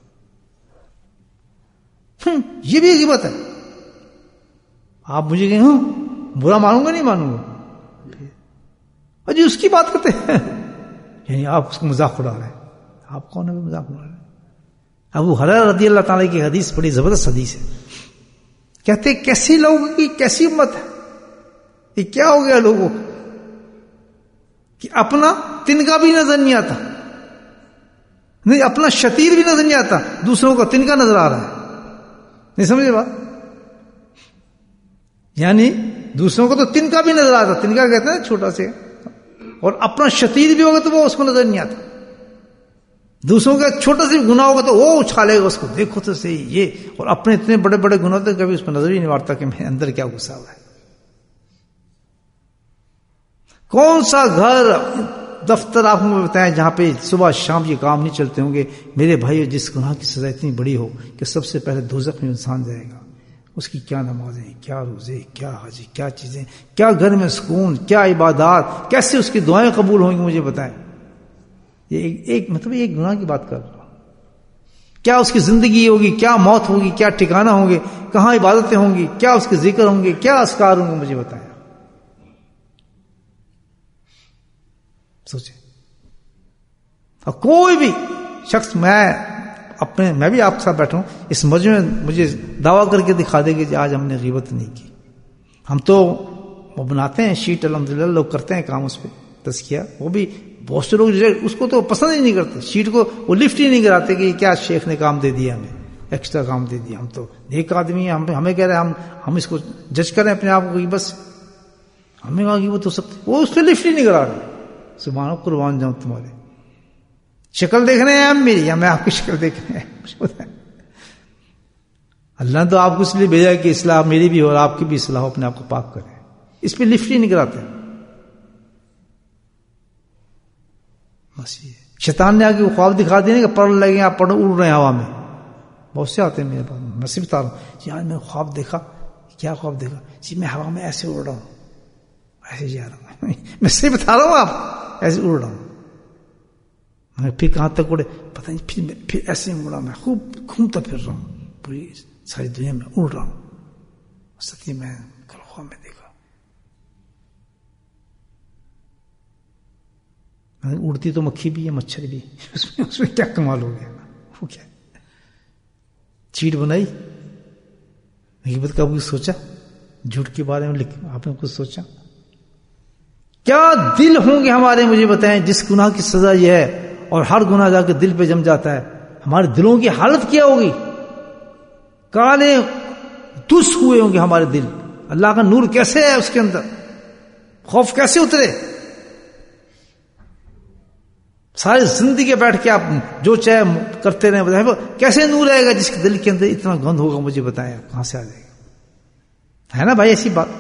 یہ بھی غیبت ہے۔ آپ مجھے کہیں ہوں برا مانوں گا نہیں مانوں گا، اجی اس کی بات کرتے ہیں، یعنی آپ اس کو مذاق اڑا رہے ہیں۔ آپ کون ہے مذاق اڑا رہے ہیں؟ ابو ہریرہ رضی اللہ تعالیٰ کی حدیث بڑی زبردست حدیث ہے، کہتے کیسی لوگوں کی کیسی امت ہے، یہ کیا ہو گیا لوگوں کو کہ اپنا تنکا بھی نظر نہیں آتا، نہیں اپنا شتیر بھی نظر نہیں آتا، دوسروں کا تنکا نظر آ رہا ہے، نہیں سمجھے بات؟ یعنی دوسروں کو تو تنکا بھی نظر آتا، تنکا کہتے ہیں چھوٹا سے، اور اپنا شتیر بھی ہوگا تو وہ اس کو نظر نہیں آتا، دوسروں کا چھوٹا سے گناہ ہوگا تو وہ اچھالے گا اس کو، دیکھو تو صحیح یہ، اور اپنے اتنے بڑے بڑے گناہ تو کبھی اس کو نظر ہی نہیں مارتا کہ میں اندر کیا غصہ ہوا ہے۔ کون سا گھر دفتر آپ کو بتائیں جہاں پہ صبح شام یہ کام نہیں چلتے ہوں گے میرے بھائی، جس گناہ کی سزا اتنی بڑی ہو کہ سب سے پہلے دوزخ میں انسان جائے گا، اس کی کیا نمازیں، کیا روزے، کیا حج، کیا چیزیں، کیا گھر میں سکون، کیا عبادات، کیسے اس کی دعائیں قبول ہوں گی، مجھے بتائیں۔ یہ ایک, ایک مطلب ایک گناہ کی بات کر رہا ہوں، کیا اس کی زندگی ہوگی، کیا موت ہوگی، کیا ٹھکانہ ہوں گے، کہاں عبادتیں ہوں گی، کیا اس کے ذکر ہوں گے، کیا اذکار ہوں گے، مجھے بتائیں۔ سوچیں، اور کوئی بھی شخص، میں اپنے میں بھی آپ کے ساتھ بیٹھا ہوں اس مجمع میں، مجھے دعویٰ کر کے دکھا دے کہ آج ہم نے غیبت نہیں کی۔ ہم تو وہ بناتے ہیں شیٹ، الحمدللہ لوگ کرتے ہیں کام اس پہ تزکیہ، وہ بھی بہت سے لوگ اس کو تو پسند ہی نہیں کرتے، شیٹ کو وہ لفٹ ہی نہیں کراتے کہ کیا شیخ نے کام دے دیا، ہمیں ایکسٹرا کام دے دیا، ہم تو نیک آدمی ہیں، ہمیں کہہ رہے ہیں ہم ہم اس کو جج کریں اپنے آپ کو غیبت سے، ہمیں کہا غیبت ہو سکتی، وہ اس پہ لفٹ ہی نہیں کرا رہے۔ سبحان قربان جاؤں تمہارے، شکل دیکھ رہے ہیں ہم میری یا میں آپ کی شکل دیکھ رہے ہیں؟ اللہ نے تو آپ کو اس لیے بھیجا کہ اصلاح میری بھی ہو اور آپ کی بھی اصلاح ہو، اپنے آپ کو پاک کریں، اس پہ لفٹ ہی نہیں کراتے۔ بس یہ شیطان نے آگے وہ خواب دکھا دیے کہ پڑھ لگے آپ پڑھ اڑ رہے ہیں ہوا میں، بہت سے آتے ہیں میرے پاس، میں سے بتا رہا ہوں جی آج میں نے خواب دیکھا، کیا خواب دیکھا جی؟ میں ہوا میں ایسے اڑ رہا ہوں، ایسے جا رہا ہوں، میں سے بتا رہا ہوں آپ ایسے اڑ رہا ہوں، میں پھر کہاں تک اڑے پتہ نہیں، پھر پھر ایسے اڑا، میں خوب گھومتا پھر رہا ہوں پوری ساری دنیا میں اڑ رہا ہوں، سچی میں کل خواب میں دیکھا، اڑتی تو مکھی بھی ہے مچھر بھی، اس میں اس میں کیا کمال ہو گیا، وہ کیا چیٹ بنائی، غیبت کا کچھ سوچا، جھوٹ کے بارے میں لکھ آپ نے کچھ سوچا؟ کیا دل ہوں گے ہمارے، مجھے بتائیں، جس گناہ کی سزا یہ ہے اور ہر گناہ جا کے دل پہ جم جاتا ہے، ہمارے دلوں کی حالت کیا ہوگی؟ کالے دس ہوئے ہوں گے ہمارے دل، اللہ کا نور کیسے ہے اس کے اندر، خوف کیسے اترے؟ ساری زندگی بیٹھ کے آپ جو چاہے کرتے رہیں، کیسے نور آئے گا جس کے دل کے اندر اتنا گند ہوگا؟ مجھے بتائیں کہاں سے آ جائے گا؟ ہے نا بھائی ایسی بات؟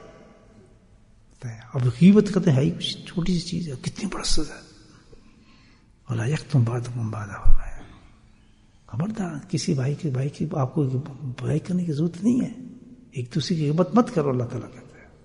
اب غیبت کرتے ہیں کچھ چھوٹی سی چیز ہے، کتنی بڑا سزا ہے۔ اور یک تم بات تم بات خبردار، کسی بھائی کے بھائی کی آپ کو برائی کرنے کی ضرورت نہیں ہے، ایک دوسرے کی غیبت مت کرو، اللہ تعالیٰ کہتے ہیں۔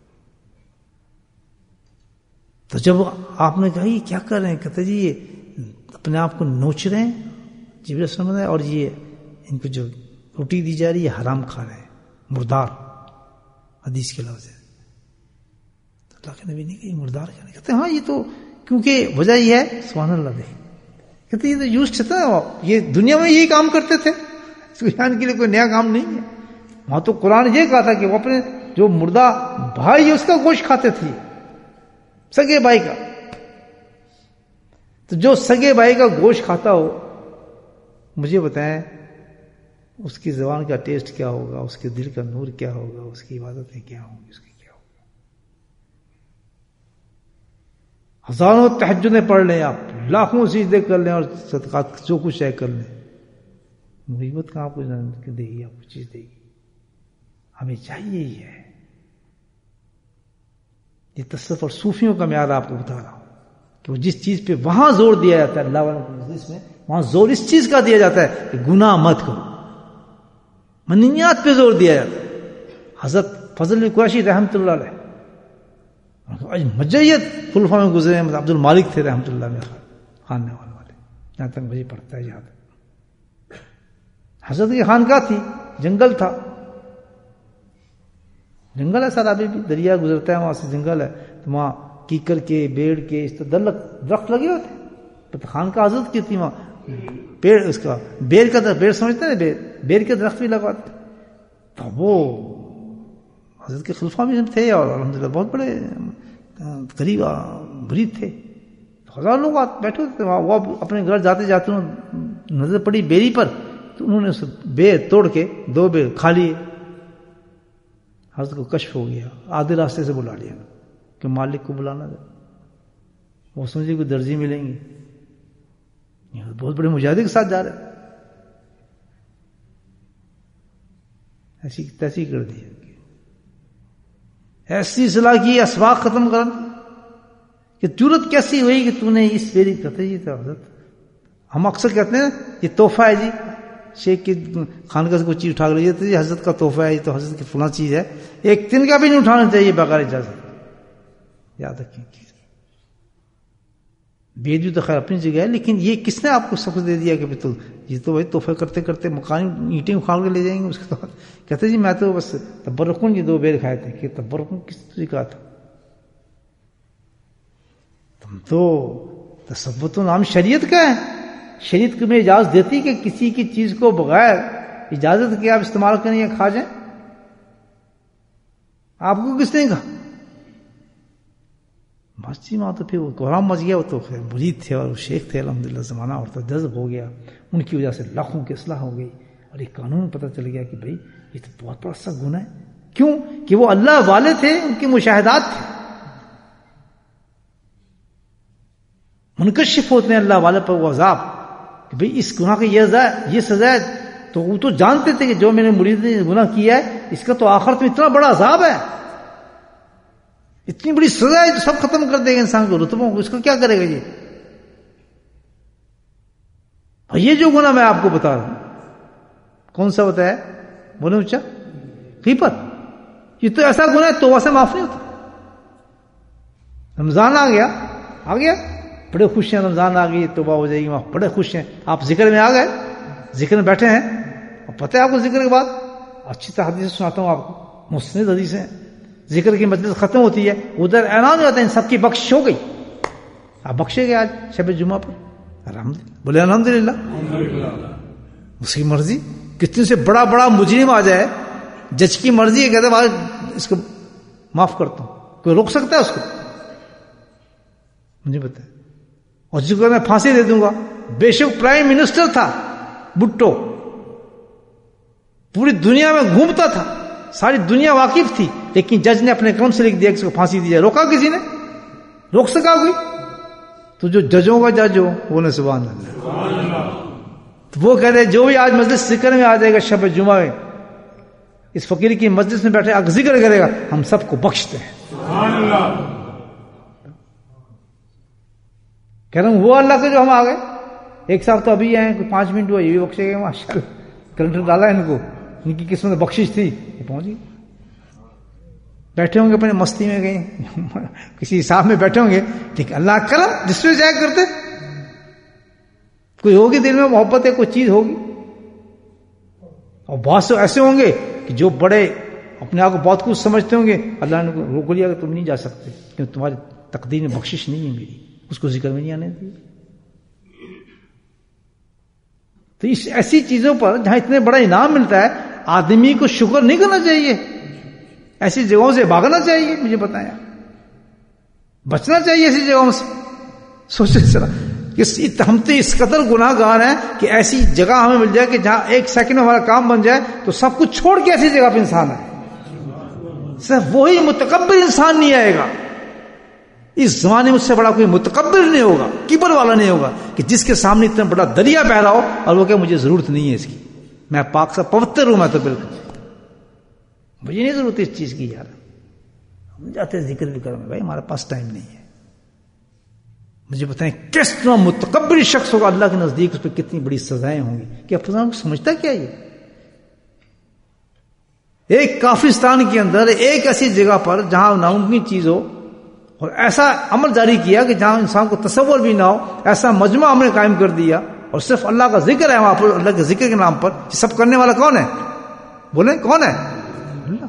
تو جب آپ نے کہا یہ کیا کر رہے ہیں، کہتے جی یہ اپنے آپ کو نوچ رہے ہیں، جبریل سمجھ رہے ہیں، اور یہ ان کو جو روٹی دی جا رہی ہے حرام کھا رہے ہیں، مردار حدیث کے لفظ ہے۔ اللہ کے نبی نے کہا یہ مردار کیا نہیں؟ کہتے ہاں یہ تو کیونکہ وجہ یہ ہے، سبحان اللہ دیکھ، کہتے یہ تو یوز تھا، یہ دنیا میں یہی کام کرتے تھے، سفیان کے لیے کوئی نیا کام نہیں ہے۔ وہاں تو قرآن یہ کہا تھا کہ وہ اپنے جو مردہ بھائی ہے اس کا گوشت کھاتے تھے، سگے بھائی کا۔ تو جو سگے بھائی کا گوشت کھاتا ہو، مجھے بتائیں اس کی زبان کا ٹیسٹ کیا ہوگا، اس کے دل کا نور کیا ہوگا، اس کی عبادتیں کیا ہوں گی، اس کی ہزاروں تہجدیں پڑھ لیں آپ، لاکھوں سجدے کر لیں اور صدقات جو کچھ ہے کر لیں، غیبت کا آپ کو دے گی، آپ کو چیز دے گی۔ ہمیں چاہیے ہی ہے، یہ تصوف اور صوفیوں کا معیار آپ کو بتا رہا ہوں کہ وہ جس چیز پہ وہاں زور دیا جاتا ہے اللہ والوں کی مجلس میں، وہاں زور اس چیز کا دیا جاتا ہے کہ گناہ مت کرو، منیات پہ زور دیا جاتا ہے۔ حضرت فضل قریشی رحمۃ اللہ علیہ مجید خلفاء میں گزرے ہیں، عبد المالک تھے رحمۃ اللہ میں خاننے والے، جہاں تک مجھے پڑھتا ہے یاد۔ حضرت کی خانقاہ تھی، جنگل تھا، جنگل ہے سر، ابھی بھی دریا گزرتا ہے وہاں سے، جنگل ہے، تو وہاں کیکر کے، بیڑ کے، اس طرح درخت لگے ہوئے تھے۔ خانقاہ حضرت کی تھی، وہاں پیڑ، اس کا بیر کا درخت، بیر سمجھتے ہیں بیر، بیر کے درخت بھی لگواتے۔ تو وہ حضرت کے خلفاء بھی تھے اور الحمدللہ بہت بڑے قریب مرید تھے، ہزار لوگ بیٹھے ہوتے تھے وہاں۔ وہ اپنے گھر جاتے جاتے نظر پڑی بیری پر، تو انہوں نے اس بیر توڑ کے دو بیر کھا لیے۔ حضرت کو کشف ہو گیا، آدھے راستے سے بلا لیا کہ مالک کو بلانا دے، وہ سمجھے کوئی درجی ملیں گی، بہت بڑے مجاہدے کے ساتھ جا رہے، ایسی تیسی کر دی، ایسی صلاح کی اسباق ختم کر کہ جرت کیسی ہوئی کہ تو نے اس بیری کہتے جی تھا حضرت، ہم اکثر کہتے ہیں یہ تحفہ ہے جی، شیخ کی خانقاہ سے کوئی چیز اٹھا کر لے جاتے جی حضرت کا تحفہ ہے، یہ تو حضرت کی فلاں چیز ہے، ایک دن کا بھی نہیں اٹھانا چاہیے بغیر اجازت، یاد رکھیں۔ بیدی تو خیر اپنی جگہ ہے، لیکن یہ کس نے آپ کو سبق دے دیا کہ تو یہ تو بھائی تحفہ کرتے کرتے مکانی اینٹیں اکھاڑ کے لے جائیں گے اس کے بعد؟ کہتے جی میں تو بس تبرکن یہ دو بیر کھائے تھے، کہ تبرکن کس طرح کہا تھا؟ تم تو تصوف تو نام شریعت کا ہے، شریعت تمہیں اجازت دیتی کہ کسی کی چیز کو بغیر اجازت کے آپ استعمال کریں یا کھا جائیں؟ آپ کو کس نے کہا؟ مسجد میں تو پھر وہ کوہرام مچ گیا، وہ تو مرید تھے اور شیخ تھے الحمدللہ، زمانہ اور تو جذب ہو گیا، ان کی وجہ سے لاکھوں کی اصلاح ہو گئی، اور ایک قانون پتہ چل گیا کہ بھائی یہ تو بہت بڑا سا گناہ ہے۔ کیوں کہ وہ اللہ والے تھے، ان کے مشاہدات تھے، منکشف ہوتے ہیں اللہ والے پر وہ عذاب کہ بھئی اس گناہ کا یہ سزا یہ سزا ہے، تو وہ تو جانتے تھے کہ جو میرے مرید نے گناہ کیا ہے اس کا تو آخرت میں اتنا بڑا عذاب ہے، اتنی بڑی سزا ہے جو سب ختم کر دے گا انسان کو، رتبوں کو، اس کا کیا کرے گا یہ؟ اور یہ جو گناہ میں آپ کو بتا رہا ہوں کون سا بتایا؟ بولے اچھا، غیبت، یہ تو ایسا گناہ ہے توبہ سے معاف نہیں ہوتا۔ رمضان آ گیا آ گیا بڑے خوش ہیں، رمضان آ گئی توبہ ہو جائے گی، وہاں بڑے خوش ہیں، آپ ذکر میں آ گئے، ذکر میں بیٹھے ہیں، اور پتہ ہے آپ کو ذکر کے بعد اچھی طرح حدیث سناتا ہوں آپ کو، مسند حدیث ہیں، ذکر کی مجلس ختم ہوتی ہے، ادھر اعلان ہو جاتا ہے ان سب کی بخش ہو گئی، آپ بخشے گئے آج شب جمعہ پر، الحمدللہ، بولے الحمدللہ، اس کی مرضی، کتنے سے بڑا بڑا مجرم آ جائے، جج کی مرضی ہے، کہتے ہیں اس کو معاف کرتا ہوں، کوئی روک سکتا ہے اس کو؟ مجھے بتائے، اور جس کو میں پھانسی دے دوں گا، بے شک پرائم منسٹر تھا بھٹو، پوری دنیا میں گھومتا تھا، ساری دنیا واقف تھی، لیکن جج نے اپنے قلم سے لکھ دیا کہ اس کو پھانسی دی جائے، روکا کسی نے؟ روک سکا کوئی؟ تو جو ججوں کا جج ہو وہ نے سبحان اللہ. تو وہ کہتے ہیں جو بھی آج مجلس ذکر میں آ جائے گا شب جمعہ میں اس فقیر کی مجلس میں بیٹھے آگ ذکر کرے گا ہم سب کو بخشتے ہیں. سبحان اللہ. کہہ رہا ہوں وہ اللہ سے جو ہم آ گئے. ایک صاحب تو ابھی آئے ہیں پانچ منٹ ہوا یہ بھی بخشے گئے ماشاء اللہ کرنٹر ڈالا ان کو ان کی قسمت بخشش تھی یہ پہنچ گئی. بیٹھے ہوں گے اپنے مستی میں گئے کسی حساب میں بیٹھے ہوں گے لیکن اللہ کرم جس میں جایا کرتے کوئی ہوگی دل میں محبت ہے کوئی چیز ہوگی. اور بہت سے ایسے ہوں گے کہ جو بڑے اپنے آپ کو بہت کچھ سمجھتے ہوں گے اللہ نے روک لیا کہ تم نہیں جا سکتے کیونکہ تمہاری تقدیر میں بخشش نہیں ہے میری اس کو ذکر میں نہیں آنے دی. تو اس ایسی چیزوں پر جہاں اتنے بڑا انعام ملتا ہے آدمی کو شکر نہیں کرنا چاہیے ایسی جگہوں سے بھاگنا چاہیے. مجھے بتایا بچنا چاہیے ایسی جگہوں سے. سوچے ذرا ہم تو اس قدر گناہ گار ہیں کہ ایسی جگہ ہمیں مل جائے کہ جہاں ایک سیکنڈ میں ہمارا کام بن جائے تو سب کچھ چھوڑ کے ایسی جگہ پہ انسان ہے. صرف وہی متکبر انسان نہیں آئے گا. اس زمانے میں اس سے بڑا کوئی متکبر نہیں ہوگا کبر والا نہیں ہوگا کہ جس کے سامنے اتنا بڑا دریا بہ رہا ہو اور وہ کہ مجھے ضرورت نہیں ہے اس کی میں پاک سا پوتر ہوں میں تو بالکل مجھے نہیں ضرورت اس چیز کی. یار ہم جاتے ذکر بھی کریں بھائی ہمارے پاس ٹائم نہیں ہے. مجھے بتائیں کس طرح متکبر شخص ہوگا اللہ کے نزدیک اس پہ کتنی بڑی سزائیں ہوں گی. کیا فضا کو سمجھتا کیا یہ ایک کافرستان کے اندر ایک ایسی جگہ پر جہاں ناممکن چیز ہو اور ایسا عمل جاری کیا کہ جہاں انسان کو تصور بھی نہ ہو ایسا مجمع ہم نے قائم کر دیا اور صرف اللہ کا ذکر ہے وہاں پر. اللہ کے ذکر کے نام پر یہ سب کرنے والا کون ہے بولیں کون ہے اللہ.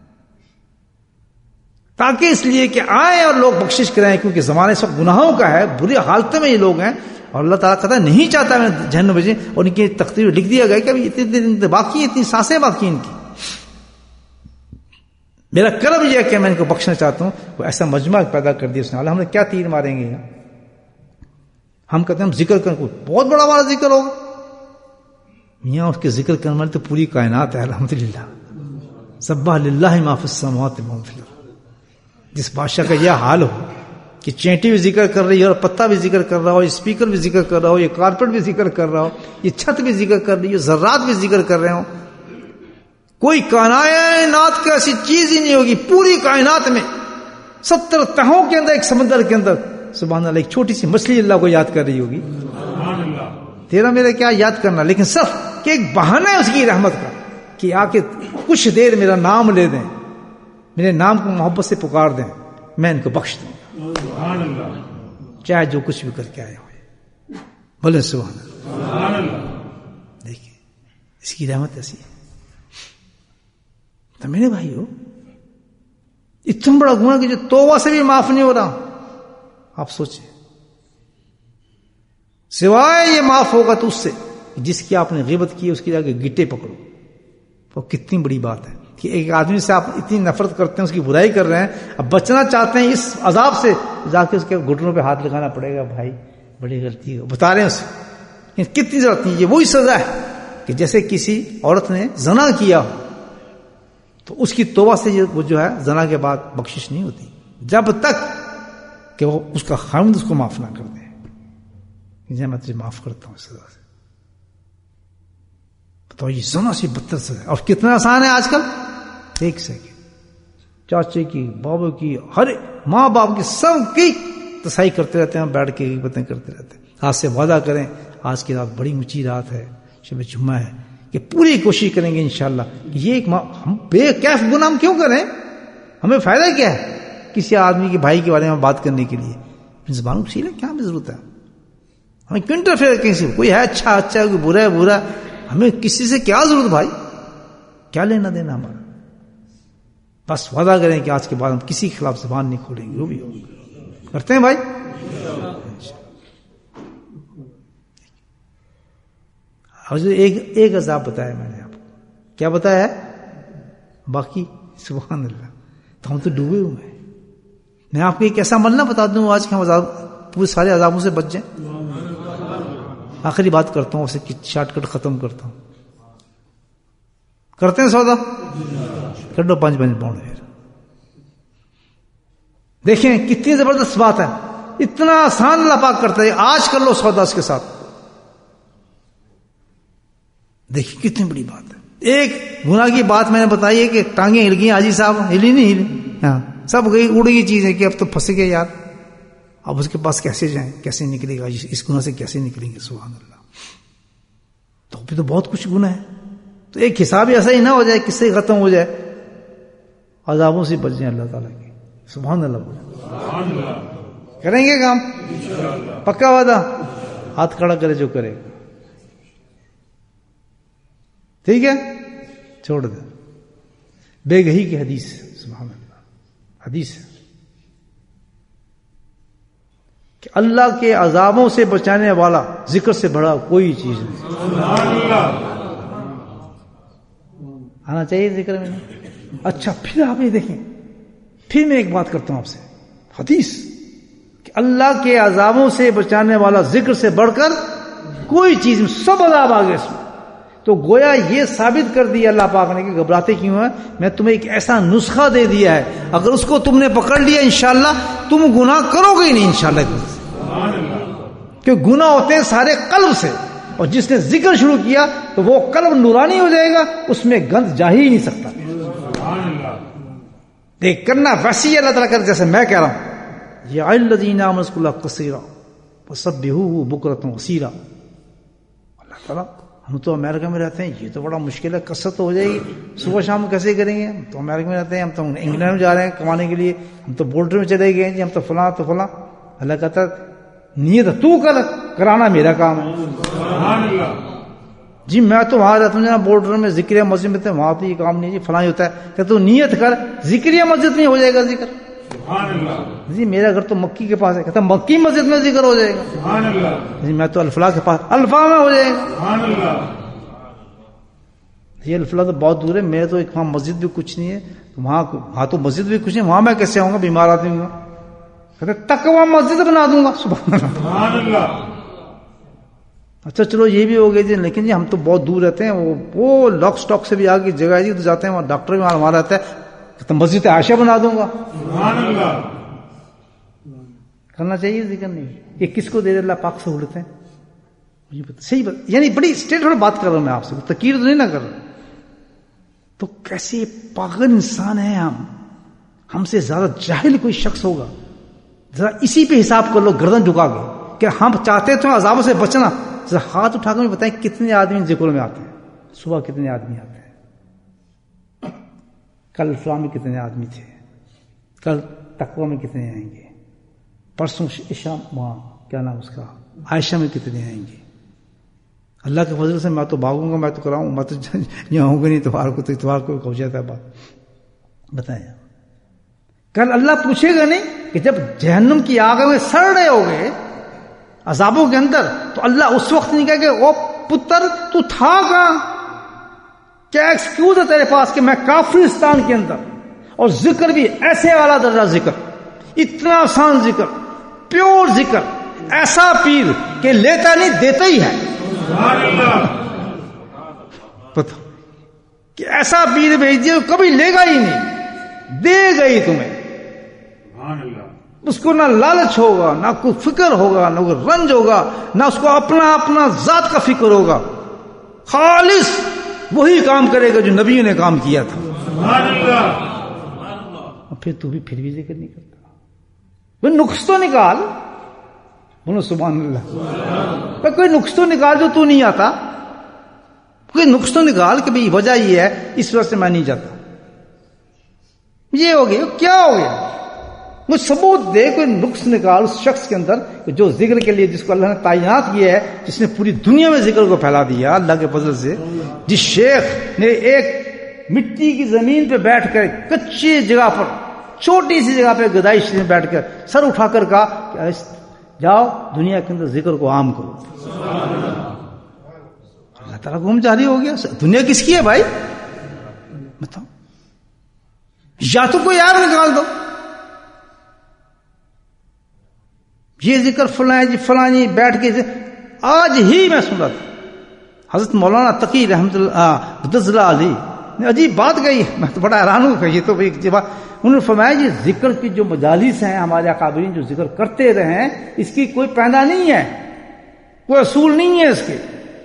تاکہ اس لیے کہ آئیں اور لوگ بخشش کریں کیونکہ زمانے سب گناہوں کا ہے بری حالت میں یہ لوگ ہیں اور اللہ تعالیٰ کہتا ہے نہیں چاہتا میں جہنم بھیجیں اور ان کی تقدیر لکھ دیا گیا کہ ابھی اتنے دن باقی ہیں اتنی سانسیں باقی ان کی. میرا کرم یہ ہے کہ میں ان کو بخشنا چاہتا ہوں. وہ ایسا مجمع پیدا کر دیا اس نے. ہم نے کیا تیر ماریں گے یہاں ہم کہتے ہیں ہم ذکر کریں کوئی بہت بڑا والا ذکر ہوگا میاں اس کے ذکر کرنے والے تو پوری کائنات ہے الحمدللہ. سبح للہ ما فی السماوات و ما فی الارض. جس بادشاہ کا یہ حال ہو کہ چینٹی بھی ذکر کر رہی ہے اور پتا بھی ذکر کر رہا ہو اسپیکر بھی ذکر کر رہا ہو یہ کارپیٹ بھی ذکر کر رہا ہو یہ چھت بھی ذکر کر رہی ہے ذرات بھی ذکر کر رہے ہوں. کوئی کائنات کی ایسی چیز ہی نہیں ہوگی پوری کائنات میں ستر تہوں کے اندر ایک سمندر کے اندر سبحان اللہ ایک چھوٹی سی مچھلی اللہ کو یاد کر رہی ہوگی. تیرا میرا کیا یاد کرنا لیکن صرف کہ ایک بہانہ ہے اس کی رحمت کا کہ آ کے کچھ دیر میرا نام لے دیں میرے نام کو محبت سے پکار دیں میں ان کو بخش دوں چاہے جو کچھ بھی کر کے آئے ہوئے. بولے سبحان اللہ. دیکھیں اس کی رحمت ایسی ہے. تو میرے بھائی ہو اتنا بڑا گناہ کہ جو توبہ سے بھی معاف نہیں ہو رہا. آپ سوچیں سوائے یہ معاف ہوگا تو اس سے جس کی آپ نے غیبت کی اس کی جا کے گٹے پکڑو. وہ کتنی بڑی بات ہے کہ ایک آدمی سے آپ اتنی نفرت کرتے ہیں اس کی برائی کر رہے ہیں اب بچنا چاہتے ہیں اس عذاب سے جا کے اس کے گھٹنوں پہ ہاتھ لگانا پڑے گا. بھائی بڑی غلطی ہے بتا رہے ہیں اسے کتنی ضرورت نہیں. یہ وہی سزا ہے کہ جیسے کسی عورت نے زنا کیا ہو تو اس کی توبہ سے وہ جو ہے زنا کے بعد بخشش نہیں ہوتی جب تک کہ وہ اس کا خاوند اس کو معاف نہ کر دے. جی میں تجھے معاف کرتا ہوں اس سزا سے. تو یہ زنا سے بدتر سزا ہے اور کتنا آسان ہے آج کل. ایک سیکنڈ چاچے کی بابو کی ہر ماں باپ کی سب کی تسائی کرتے رہتے ہیں بیٹھ کے باتیں کرتے رہتے ہیں. آج سے وعدہ کریں آج کی رات بڑی اونچی رات ہے شب جمعہ ہے کہ پوری کوشش کریں گے انشاءاللہ کہ یہ ایک ہم بے کیف گناہ ہم کیوں کریں ہمیں فائدہ کیا ہے کسی آدمی کے بھائی کے بارے میں بات کرنے کے لیے زبانوں کو سیلے کیا ہمیں ضرورت ہے ہمیں کیوں انٹرفیئر کسی کوئی ہے اچھا اچھا کوئی برا ہے برا ہمیں کسی سے کیا ضرورت بھائی کیا لینا دینا ہمارا. بس وعدہ کریں کہ آج کے بعد ہم کسی کے خلاف زبان نہیں کھولیں گے. وہ بھی ہوگا کرتے ہیں بھائی. اور ایک ایک عذاب بتایا میں نے آپ کو کیا بتایا ہے باقی سبحان اللہ تو ہم تو ڈوبے ہوئے ہیں. میں آپ کو ایک ایسا عمل نہ بتا دوں آج کے ہم عذاب پورے سارے عذابوں سے بچ جائیں. آخری بات کرتا ہوں اسے شارٹ کٹ ختم کرتا ہوں. کرتے ہیں سودا کر دو پانچ پانچ پاؤنڈ. دیکھیں کتنی زبردست بات ہے اتنا آسان اللہ پاک کرتا ہے، آج کر لو سودا اس کے ساتھ. دیکھیے کتنی بڑی بات ہے. ایک گناہ کی بات میں نے بتائی ہے کہ ٹانگیں ہل گئی، حاجی صاحب ہلی نہیں ہلی، ہاں سب گئی اڑ گئی چیزیں کہ اب تو پھنس گئے یار، اب اس کے پاس کیسے جائیں، کیسے نکلے گا اس گناہ سے، کیسے نکلیں گے. سبحان اللہ. تو ابھی تو بہت کچھ گناہ ہے. تو ایک حساب ایسا ہی نہ ہو جائے، کس سے ختم ہو جائے، عذابوں سے بچ جائیں اللہ تعالیٰ کی. سبحان اللہ. کریں گے کام پکا وعدہ، ہاتھ کھڑا کرے جو کرے. ٹھیک ہے، چھوڑ دے. بے گہی کی حدیث، سبحان اللہ، حدیث ہے کہ اللہ کے عذابوں سے بچانے والا ذکر سے بڑا کوئی چیز نہیں. آنا چاہیے ذکر میں. اچھا پھر آپ یہ دیکھیں، پھر میں ایک بات کرتا ہوں آپ سے، حدیث کہ اللہ کے عذابوں سے بچانے والا ذکر سے بڑھ کر کوئی چیز میں، سب عذاب آ گئے اس میں. تو گویا یہ ثابت کر دیا اللہ پاک نے کہ گھبراتے کیوں ہیں، میں تمہیں ایک ایسا نسخہ دے دیا ہے، اگر اس کو تم نے پکڑ لیا انشاءاللہ تم گناہ کرو گے ہی نہیں انشاءاللہ. کہ گناہ ہوتے ہیں سارے قلب سے، اور جس نے ذکر شروع کیا تو وہ قلب نورانی ہو جائے گا، اس میں گند جا ہی نہیں سکتا. دیکھ کرنا ویسے ہی اللہ تعالیٰ کر، جیسے میں کہہ رہا ہوں، یا الذین آمنوا اذکروا اللہ کثیرا وسبحوہ بکرۃ وصیلا. اللہ تعالیٰ ہم تو امریکہ میں رہتے ہیں، یہ تو بڑا مشکل ہے، کثرت ہو جائے گی، صبح شام کیسے کریں گے، ہم تو امریکہ میں رہتے ہیں، ہم تو انگلینڈ میں جا رہے ہیں کمانے کے لیے، ہم تو بورڈر میں چلے گئے جی، ہم تو فلاں تو فلاں. اللہ کہتا نیت تو کر، کرانا میرا کام ہے. جی میں تو وہاں رہتا ہوں بورڈر میں، ذکر مسجد میں، وہاں تو یہ کام نہیں جی، فلاں ہی ہوتا ہے. کہ تو نیت کر، ذکر مسجد میں ہو جائے گا ذکر. جی میرا گھر تو مکی کے پاس ہے، کہتا مکی مسجد میں ذکر ہو جائے گا. جی میں تو الفلاح کے پاس، الفلاح میں ہو جائے گا. یہ الفلاح تو بہت دور ہے، میرے تو ایک وہاں مسجد بھی کچھ نہیں ہے، وہاں وہاں تو مسجد بھی کچھ نہیں، وہاں میں کیسے آؤں گا، بیمار آدمی ہوں. کہتے تقوی مسجد بنا دوں گا. سبحان اللہ. اچھا چلو یہ بھی ہو گئی جی، لیکن جی ہم تو بہت دور رہتے ہیں، وہ وہ لاک سٹاک سے بھی آگے جگہ ہے جی، تو جاتے ہیں وہاں ڈاکٹر بھی وہاں رہتا ہے، تو مسجد عائشہ بنا دوں گا. کرنا چاہیے ذکر نہیں. یہ کس کو دے دے، اللہ پاک سے اڑتے ہیں. صحیح بات، یعنی بڑی اسٹیٹ فارورڈ بات کر رہا ہوں میں آپ سے، تقریر تو نہیں نہ کر رہا. تو کیسے پاگل انسان ہیں ہم، ہم سے زیادہ جاہل کوئی شخص ہوگا. ذرا اسی پہ حساب کر لو گردن جھکا کے کہ ہم چاہتے تھے عذابوں سے بچنا. ذرا ہاتھ اٹھا کر بتائیں کتنے آدمی ذکر میں آتے ہیں، صبح کتنے آدمی آتے ہیں، کل فلاں میں کتنے آدمی تھے، کل تقوی میں کتنے آئیں گے، پرسوں عشاء وہاں کیا نام اس کا عائشہ میں کتنے آئیں گے. اللہ کے فضل سے میں تو بھاگوں گا، میں تو کراؤں، میں تو یہاں ہوں گا نہیں، اتوار کو تو اتوار کو ہو جاتا ہے بات. بتائیں کل اللہ پوچھے گا نہیں کہ جب جہنم کی آگ میں سڑ رہے ہو گئے عذابوں کے اندر، تو اللہ اس وقت نہیں کہے کہ او پتر تو تھا کہاں، کیا ایکسکیوز ہے تیرے پاس کہ میں کافرستان کے اندر، اور ذکر بھی ایسے والا درجہ ذکر، اتنا آسان ذکر، پیور ذکر، ایسا پیر کہ لیتا نہیں دیتا ہی ہے. پتہ کہ ایسا پیر بھیج دیا کبھی لے گا ہی نہیں، دے گا ہی تمہیں. اس کو نہ لالچ ہوگا، نہ کوئی فکر ہوگا، نہ کوئی رنج ہوگا، نہ اس کو اپنا اپنا ذات کا فکر ہوگا. خالص وہی کام کرے گا جو نبیوں نے کام کیا تھا. اور پھر تو بھی پھر بھی ذکر نہیں کرتا. وہ نقص تو نکال، بولو سبحان اللہ. پر کوئی نقص تو نکال جو تو نہیں آتا، کوئی نقص تو نکال کہ بھئی وجہ یہ ہے اس وجہ سے میں نہیں جاتا. یہ ہو گیا، کیا ہو گیا، وہ ثبوت دے، کوئی نقص نکال اس شخص کے اندر جو ذکر کے لیے، جس کو اللہ نے تعینات کیا ہے، جس نے پوری دنیا میں ذکر کو پھیلا دیا اللہ کے فضل سے. جس شیخ نے ایک مٹی کی زمین پہ بیٹھ کر، کچی جگہ پر، چھوٹی سی جگہ پہ گدائش میں بیٹھ کر سر اٹھا کر کہا کہ جاؤ دنیا کے اندر ذکر کو عام کرو. اللہ تعالیٰ کو ہم جاری ہو گیا. دنیا کس کی ہے بھائی بتاؤ؟ یا تو کوئی ایپ نکال دو، یہ ذکر فلاں جی فلاں جی بیٹھ کے. آج ہی میں سن رہا تھا حضرت مولانا تقی رحمت اللہ علی عجیب بات کہی، میں تو بڑا حیران ہوں کہ یہ تو ایک بات انہوں نے فرمایا یہ ذکر کی جو مجالس ہیں ہمارے اکابرین جو ذکر کرتے رہے ہیں اس کی کوئی پیدا نہیں ہے، کوئی اصول نہیں ہے، اس کے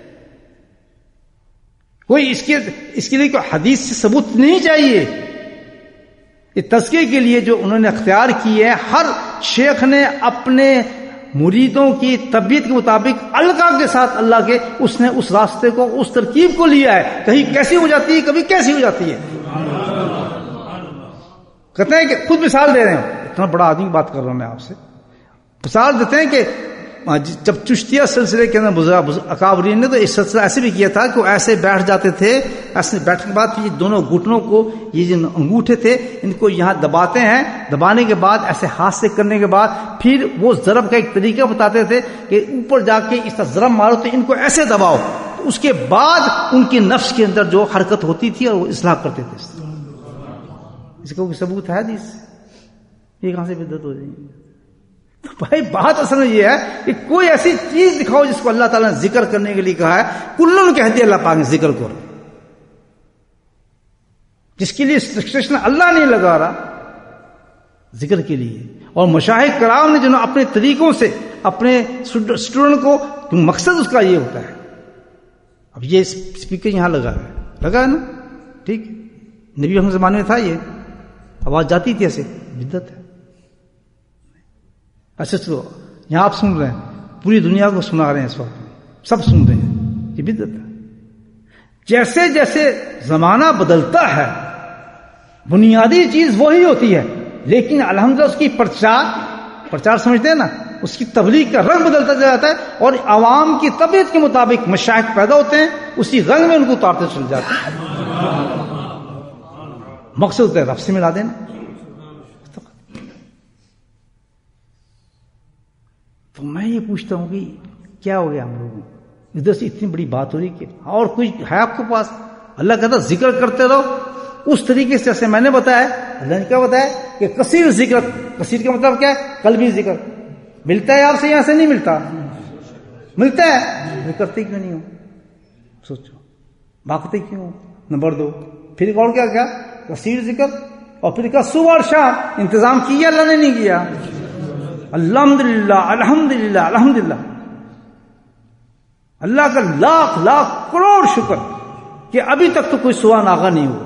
کوئی اس کے اس کے لیے کوئی حدیث سے ثبوت نہیں چاہیے. یہ تزکیے کے لیے جو انہوں نے اختیار کی ہے، ہر شیخ نے اپنے مریدوں کی طبیعت کے مطابق القاء کے ساتھ اللہ کے اس نے اس راستے کو اس ترکیب کو لیا ہے، کہیں کیسی ہو جاتی ہے کبھی کیسی ہو جاتی ہے. کہتے ہیں کہ خود مثال دے رہے ہیں، اتنا بڑا آدمی بات کر رہا ہوں میں آپ سے، مثال دیتے ہیں کہ جب چشتیہ سلسلے کے اندر اکابرین نے تو اس سلسلہ ایسے بھی کیا تھا کہ وہ ایسے بیٹھ جاتے تھے، ایسے بیٹھنے کے بعد یہ دونوں گھٹنوں کو یہ جو انگوٹھے تھے ان کو یہاں دباتے ہیں، دبانے کے بعد ایسے ہاتھ سے کرنے کے بعد پھر وہ ضرب کا ایک طریقہ بتاتے تھے کہ اوپر جا کے اس طرح ضرب مارو تو ان کو ایسے دباؤ، تو اس کے بعد ان کی نفس کے اندر جو حرکت ہوتی تھی اور وہ اصلاح کرتے تھے. اس کا کوئی ثبوت ہے حدیث؟ یہ کہاں سے بدعت ہو جائے گی؟ تو بھائی بات اصل میں یہ ہے کہ کوئی ایسی چیز دکھاؤ جس کو اللہ تعالیٰ نے ذکر کرنے کے لیے کہا ہے. کلن کہہ دیا اللہ پاک نے ذکر کو، جس کے لیے ریسٹرکشن اللہ نہیں لگا رہا ذکر کے لیے. اور مشائخ کرام نے جو اپنے طریقوں سے اپنے اسٹوڈنٹ کو، مقصد اس کا یہ ہوتا ہے. اب یہ اسپیکر یہاں لگا ہے لگا ہے نا، ٹھیک، نبی ہم زمانے میں تھا، یہ آواز جاتی تھی ایسے، بدعت ہے. ایسے چلو یہاں آپ سن رہے ہیں، پوری دنیا کو سنا رہے ہیں، اس وقت سب سن رہے ہیں، یہ بدعت ہے. جیسے جیسے زمانہ بدلتا ہے بنیادی چیز وہی ہوتی ہے، لیکن الحمدللہ اس کی پرچار پرچار سمجھتے ہیں نا، اس کی تبلیغ کا رنگ بدلتا جاتا ہے اور عوام کی طبیعت کے مطابق مشائخ پیدا ہوتے ہیں، اسی رنگ میں ان کو اتارتے چل جاتے ہیں. مقصد ہوتا ہے رب سے ملا دینا. تو میں یہ پوچھتا ہوں کہ کیا ہو گیا ہم لوگوں کو، ادھر سے اتنی بڑی بات ہو رہی کہ اور کچھ ہے آپ کے پاس؟ اللہ کہتا ذکر کرتے رہو اس طریقے سے جیسے میں نے بتایا. اللہ نے کیا بتایا کہ کثیر ذکر، کثیر کا مطلب کیا ہے؟ قلبی ذکر. ملتا ہے آپ سے یہاں سے نہیں ملتا؟ ملتا ہے، میں کرتے کیوں نہیں ہوں؟ سوچو بھاگتے کیوں؟ نمبر دو پھر اور کیا کیا؟ کثیر ذکر، اور پھر کہا صبح اور شام انتظام کیا اللہ نے نہیں کیا؟ الحمدللہ الحمدللہ الحمدللہ. اللہ کا لاکھ لاکھ کروڑ شکر کہ ابھی تک تو کوئی سوا ناغہ نہیں ہوا.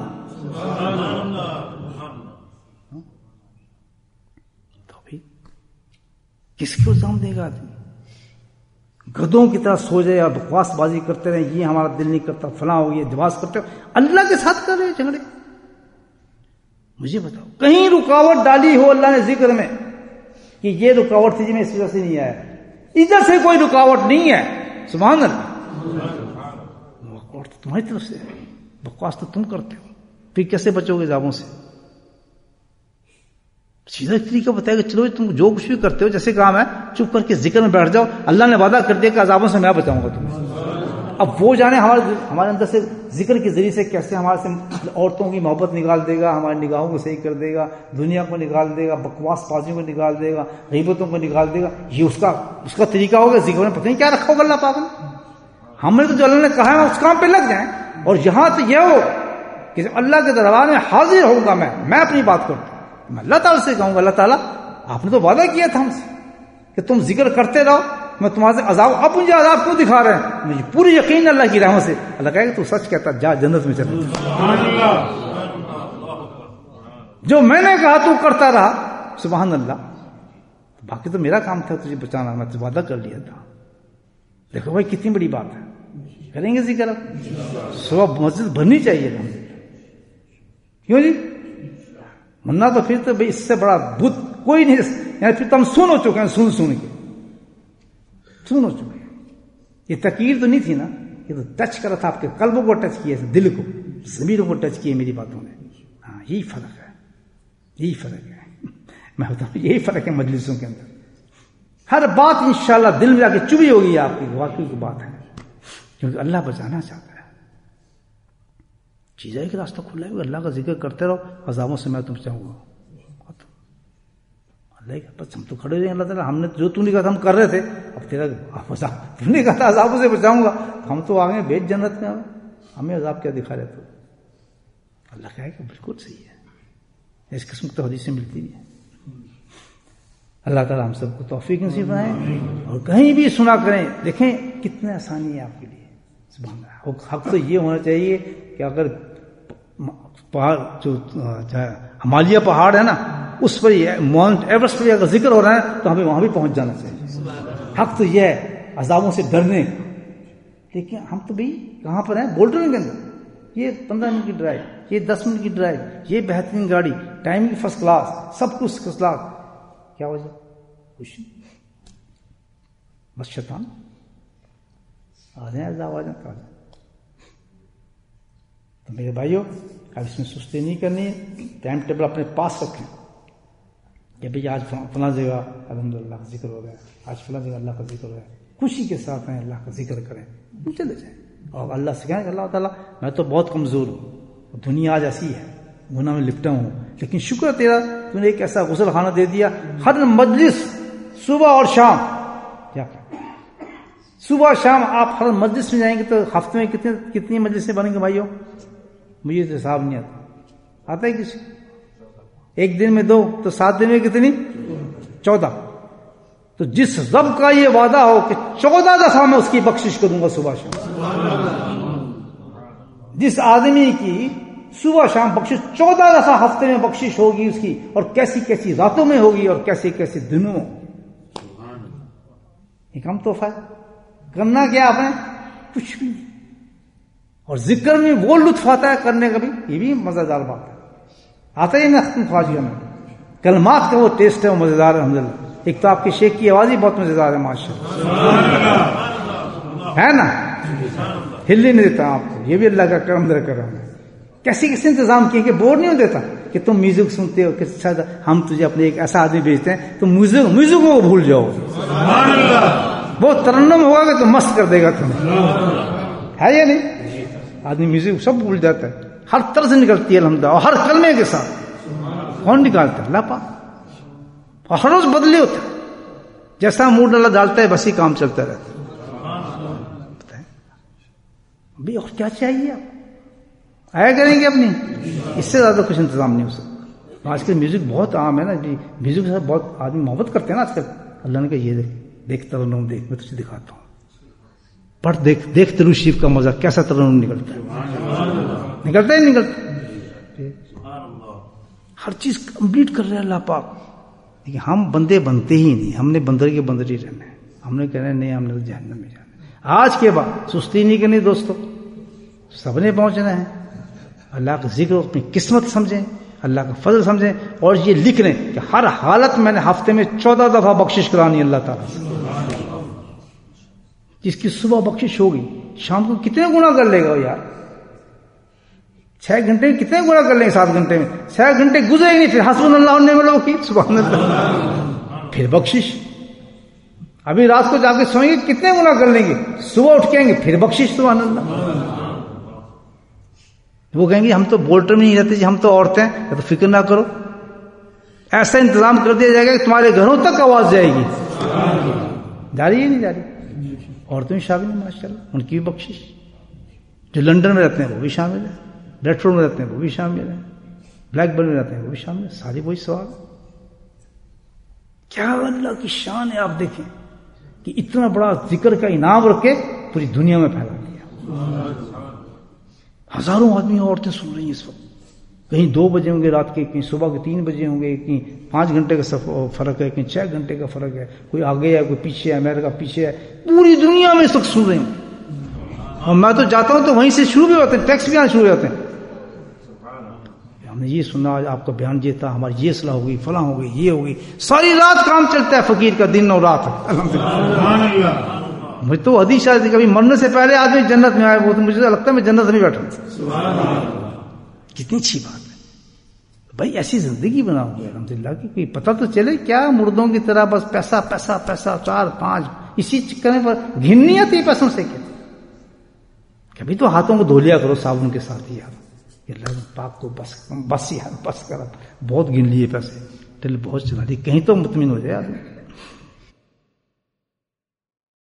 تو بھی کس کو الزام دے گا آدمی؟ گدوں کی طرح سو جائے اور بکواس بازی کرتے رہے، یہ ہمارا دل نہیں کرتا، فلاں ہو گیا، جواز کرتے ہو، اللہ کے ساتھ کر رہے جھگڑے. مجھے بتاؤ کہیں رکاوٹ ڈالی ہو اللہ نے ذکر میں کہ یہ رکاوٹ تھی جی میں اس وجہ سے نہیں آیا؟ ادھر سے کوئی رکاوٹ نہیں ہے. سبحان اللہ. رکاوٹ تو تمہاری طرف سے ہے، بکواس تو تم کرتے ہو، پھر کیسے بچو گے عذابوں سے؟ سیدھا طریقہ بتایا کہ چلو تم جو کچھ بھی کرتے ہو جیسے کام ہے چپ کر کے ذکر میں بیٹھ جاؤ، اللہ نے وعدہ کر دیا کہ عذابوں سے میں بچاؤں گا تمہیں. اب وہ جانے ہمارے ہمارے اندر سے ذکر کے ذریعے سے کیسے ہمارے سے عورتوں کی محبت نکال دے گا، ہماری نگاہوں کو صحیح کر دے گا، دنیا کو نکال دے گا، بکواس بازیوں کو نکال دے گا، غیبتوں کو نکال دے گا. یہ اس کا اس کا طریقہ ہوگا. ذکر میں پتہ نہیں کیا رکھا ہوگا اللہ پاک نے. ہم نے تو جو اللہ نے کہا ہے اس کام پہ لگ جائیں. اور یہاں تو یہ ہو کہ اللہ کے دربار میں حاضر ہوں گا، میں میں اپنی بات کرتا ہوں، میں اللہ تعالیٰ سے کہوں گا اللہ تعالیٰ آپ نے تو وعدہ کیا تھا ہم سے کہ تم ذکر کرتے رہو، میں تمہارے عذاب، اب مجھے عذاب کیوں دکھا رہے ہیں؟ مجھے پوری یقین اللہ کی رحمت سے. اللہ کہے کہ تو سچ کہتا، جا جنت میں چل. جو میں نے کہا تو کرتا رہا، سبحان اللہ. باقی تو میرا کام تھا تجھے بچانا، میں تو وعدہ کر لیا تھا. دیکھو بھائی کتنی بڑی بات ہے. کریں گے ذکر؟ صبح مسجد بھرنی چاہیے نا. کیوں جی؟ ورنہ تو پھر تو بھائی اس سے بڑا بت کوئی نہیں. یعنی پھر تو ہم سن ہو چکے ہیں، سن سن کے سن ہو چکے ہیں. یہ تقریر تو نہیں تھی نا، یہ تو ٹچ کرا تھا، آپ کے قلبوں کو ٹچ کیا، دل کو، ضمیروں کو ٹچ کیے میری باتوں نے. ہاں یہی فرق ہے، یہی فرق ہے. میں بتاؤں یہی فرق ہے مجلسوں کے اندر. ہر بات انشاءاللہ دل میں جا کے چبھی ہوگی آپ کی، واقعی کی بات ہے، کیونکہ اللہ بچانا چاہتا ہے. چیز ہے کہ راستہ کھلا ہے، اللہ کا ذکر کرتے رہو، عذابوں سے میں تم چاہوں گا. اللہ کے بس ہم تو کھڑے رہے ہیں، اللہ تعالیٰ ہم نے جو تو نے کہا تھا ہم کر رہے تھے، اب تیرا تم نے کہا تھا عذابوں سے بچاؤں گا، ہم تو آگے بیچ جنت میں، ہمیں عذاب کیا دکھا رہے تھے. اللہ کہے کہ بالکل صحیح ہے. اس قسم کی تو حدیث سے ملتی ہے. اللہ تعالیٰ ہم سب کو توفیق نصیب فرمائے اور کہیں بھی سنا کریں. دیکھیں کتنے آسانی ہے آپ کے لیے. سبحان اللہ. حق تو یہ ہونا چاہیے کہ اگر پہاڑ جو ہمالیہ پہاڑ ہے نا اس پر ماؤنٹ ایورسٹ پر اگر ذکر ہو رہا ہے تو ہمیں وہاں بھی پہنچ جانا چاہیے. حق تو یہ ہے عذابوں سے ڈرنے. لیکن ہم تو بھائی کہاں پر ہیں؟ بولٹن کے اندر. یہ پندرہ منٹ کی ڈرائیو, یہ دس منٹ کی ڈرائیو, یہ بہترین گاڑی, ٹائم کی فرسٹ کلاس, سب کچھ فرسٹ کلاس. کیا وجہ؟ کچھ بس شیطان آ جائیں عذاب آ جائیں. تو میرے بھائیوں اب اس میں سستی نہیں کرنی ہے. ٹائم ٹیبل اپنے پاس رکھیں کہ بھائی آج فلاں جگہ الحمد للہ کا ذکر ہو گیا, آج فلاں جگہ اللہ کا ذکر ہو گیا. خوشی کے ساتھ ہیں اللہ کا ذکر کریں, چلے جائیں اور اللہ سے کہیں کہ اللہ تعالیٰ میں تو بہت کمزور ہوں, دنیا آج ایسی ہے, گناہ میں لپٹا ہوں, لیکن شکر تیرا تو نے ایک ایسا غسل خانہ دے دیا. ہر مجلس صبح اور شام, کیا صبح شام آپ ہر مجلس میں جائیں گے تو ہفتے میں کتنے کتنی مجلسیں بنیں گے بھائیوں؟ مجھے تو حساب نہیں آتا. آتا ہے کسی؟ ایک دن میں دو تو سات دن میں کتنی؟ چودہ. تو جس رب کا یہ وعدہ ہو کہ چودہ دفعہ میں اس کی بخشش کروں گا صبح شام, جس آدمی کی صبح شام بخشش چودہ دفعہ ہفتے میں بخشش ہوگی اس کی, اور کیسی کیسی راتوں میں ہوگی اور کیسے کیسے دنوں میں. یہ کم تحفہ ہے. کرنا کیا آپ نے؟ کچھ بھی نہیں. اور ذکر میں وہ لطف آتا ہے کرنے کا بھی, یہ بھی مزیدار بات ہے. آتا ہی نہ خواجہ میں کلمات کا وہ ٹیسٹ ہے, وہ مزیدار ہے الحمد للہ. ایک تو آپ کے شیخ کی آواز ہی بہت مزیدار ہے ماشاءاللہ, ہے نا, ہل ہی نہیں دیتا آپ کو. یہ بھی اللہ کا کرم در کرم ہے. کیسے کیسے انتظام کیے کہ بور نہیں ہو دیتا کہ تم میوزک سنتے ہو کہ ہم تجھے اپنے ایک ایسا آدمی بھیجتے ہیں تم میوزک میوزک کو بھول جاؤ. وہ ترنم ہوگا کہ تم مست کر دے گا تمہیں, ہے یا نہیں؟ آدمی میوزک سب بھول جاتا ہے, ہر طرح سے نکلتی ہے الحمدللہ, اور ہر کلمے کے ساتھ. کون نکالتا ہے؟ اللہ پاک. اور ہر روز بدلے ہوتا ہے, جیسا موڈ اللہ ڈالتا ہے ویسے کام چلتا رہتا ہے. بھائی اور کیا چاہیے آپ آیا کریں گے اپنی, اس سے زیادہ کچھ انتظام نہیں ہو سکتا. آج کل میوزک بہت عام ہے نا جی, میوزک سے بہت آدمی محبت کرتے ہیں نا آج کل. اللہ نے کہا یہ دیکھ دیکھ ترنم دیکھ, میں تجھے دکھاتا ہوں, پڑھ دیکھ دیکھ ترو شریف کا مزہ کیسا ترنم نکلتا ہے. نکلتا ہی نکلتا. ہر چیز کمپلیٹ کر رہے ہیں اللہ پاک. لیکن ہم بندے بنتے ہی نہیں, ہم نے بندر کے بندر ہی رہنا ہے. ہم نے کہنا ہے نہیں, ہم نے تو جہنم میں جانا ہے. آج کے بعد سستی نہیں کرنی دوستوں, سب نے پہنچنا ہے. اللہ کا ذکر اپنی قسمت سمجھیں, اللہ کا فضل سمجھیں, اور یہ لکھ لیں کہ ہر حالت میں نے ہفتے میں چودہ دفعہ بخشش کرانی اللہ تعالیٰ سے. جس کی صبح بخشش ہوگی شام کو کتنے گنا کر لے گا یار؟ چھ گھنٹے میں کتنے گنا کر لیں گے؟ سات گھنٹے میں چھ گھنٹے گزرے گی نہیں, پھر حسبنا اللہ ونعم الوکیل, سبحان اللہ, پھر بخشش. ابھی رات کو جا کے سوئیں گے کتنے گنا کر لیں گے, صبح اٹھ کے آئیں گے پھر بخشش, سبحان اللہ. وہ کہیں گے ہم تو بولٹر میں نہیں رہتے جی, ہم تو عورتیں ہیں, تو فکر نہ کرو, ایسا انتظام کر دیا جائے گا کہ تمہارے گھروں تک آواز جائے گی. جاری ہے نہیں جاری؟ عورتیں بھی شامل ہیں ماشاء اللہ, ان کی بھی بخشش. جو لندن میں رہتے ہیں وہ بھی شامل ہیں, ریڈ فورٹ میں رہتے ہیں وہ بھی شامل ہیں, بلیک برن میں رہتے ہیں وہ بھی شامل ہیں, ساری وہی سوال. کیا اللہ کی شان ہے, آپ دیکھیں کہ اتنا بڑا ذکر کا انعام رکھ کے پوری دنیا میں پھیلا دیا. ہزاروں آدمی عورتیں سن رہی ہیں اس وقت. کہیں دو بجے ہوں گے رات کے, کہیں صبح کے تین بجے ہوں گے, کہیں پانچ گھنٹے کا فرق ہے, کہیں چھ گھنٹے کا فرق ہے, کوئی آگے ہے کوئی پیچھے ہے, امریکہ پیچھے ہے, پوری دنیا میں اس وقت سن رہے ہیں. اور میں تو جاتا ہوں تو وہیں سے شروع بھی ہوتے ہیں, ٹیکس بھی آنا شروع ہو جاتے ہیں. ہم نے یہ سنا آج آپ کا بیان یہ تھا, ہماری یہ صلاح ہوگی, فلاں ہو گئی, یہ ہوگی, ساری رات کام چلتا ہے فقیر کا, دن اور رات. مجھے تو حدیث شاید کبھی مرنے سے پہلے آدمی جنت میں آئے, وہ تو مجھے لگتا ہے میں جنت میں بیٹھا ہوں. کتنی اچھی بات ہے بھائی, ایسی زندگی بناؤ گے الحمدللہ کی کوئی پتہ تو چلے. کیا مردوں کی طرح بس پیسہ پیسہ پیسہ, چار پانچ, اسی چکر پر گھن نہیں آتی پیسوں سے. کیا کبھی تو ہاتھوں کو دھو لیا کرو صابن کے ساتھ ہی یار, اللہ پاک کو بس بس یار بس کر, بہت گن لیے پیسے, دل بہت چلا دی, کہیں تو مطمئن ہو جائے آدمی.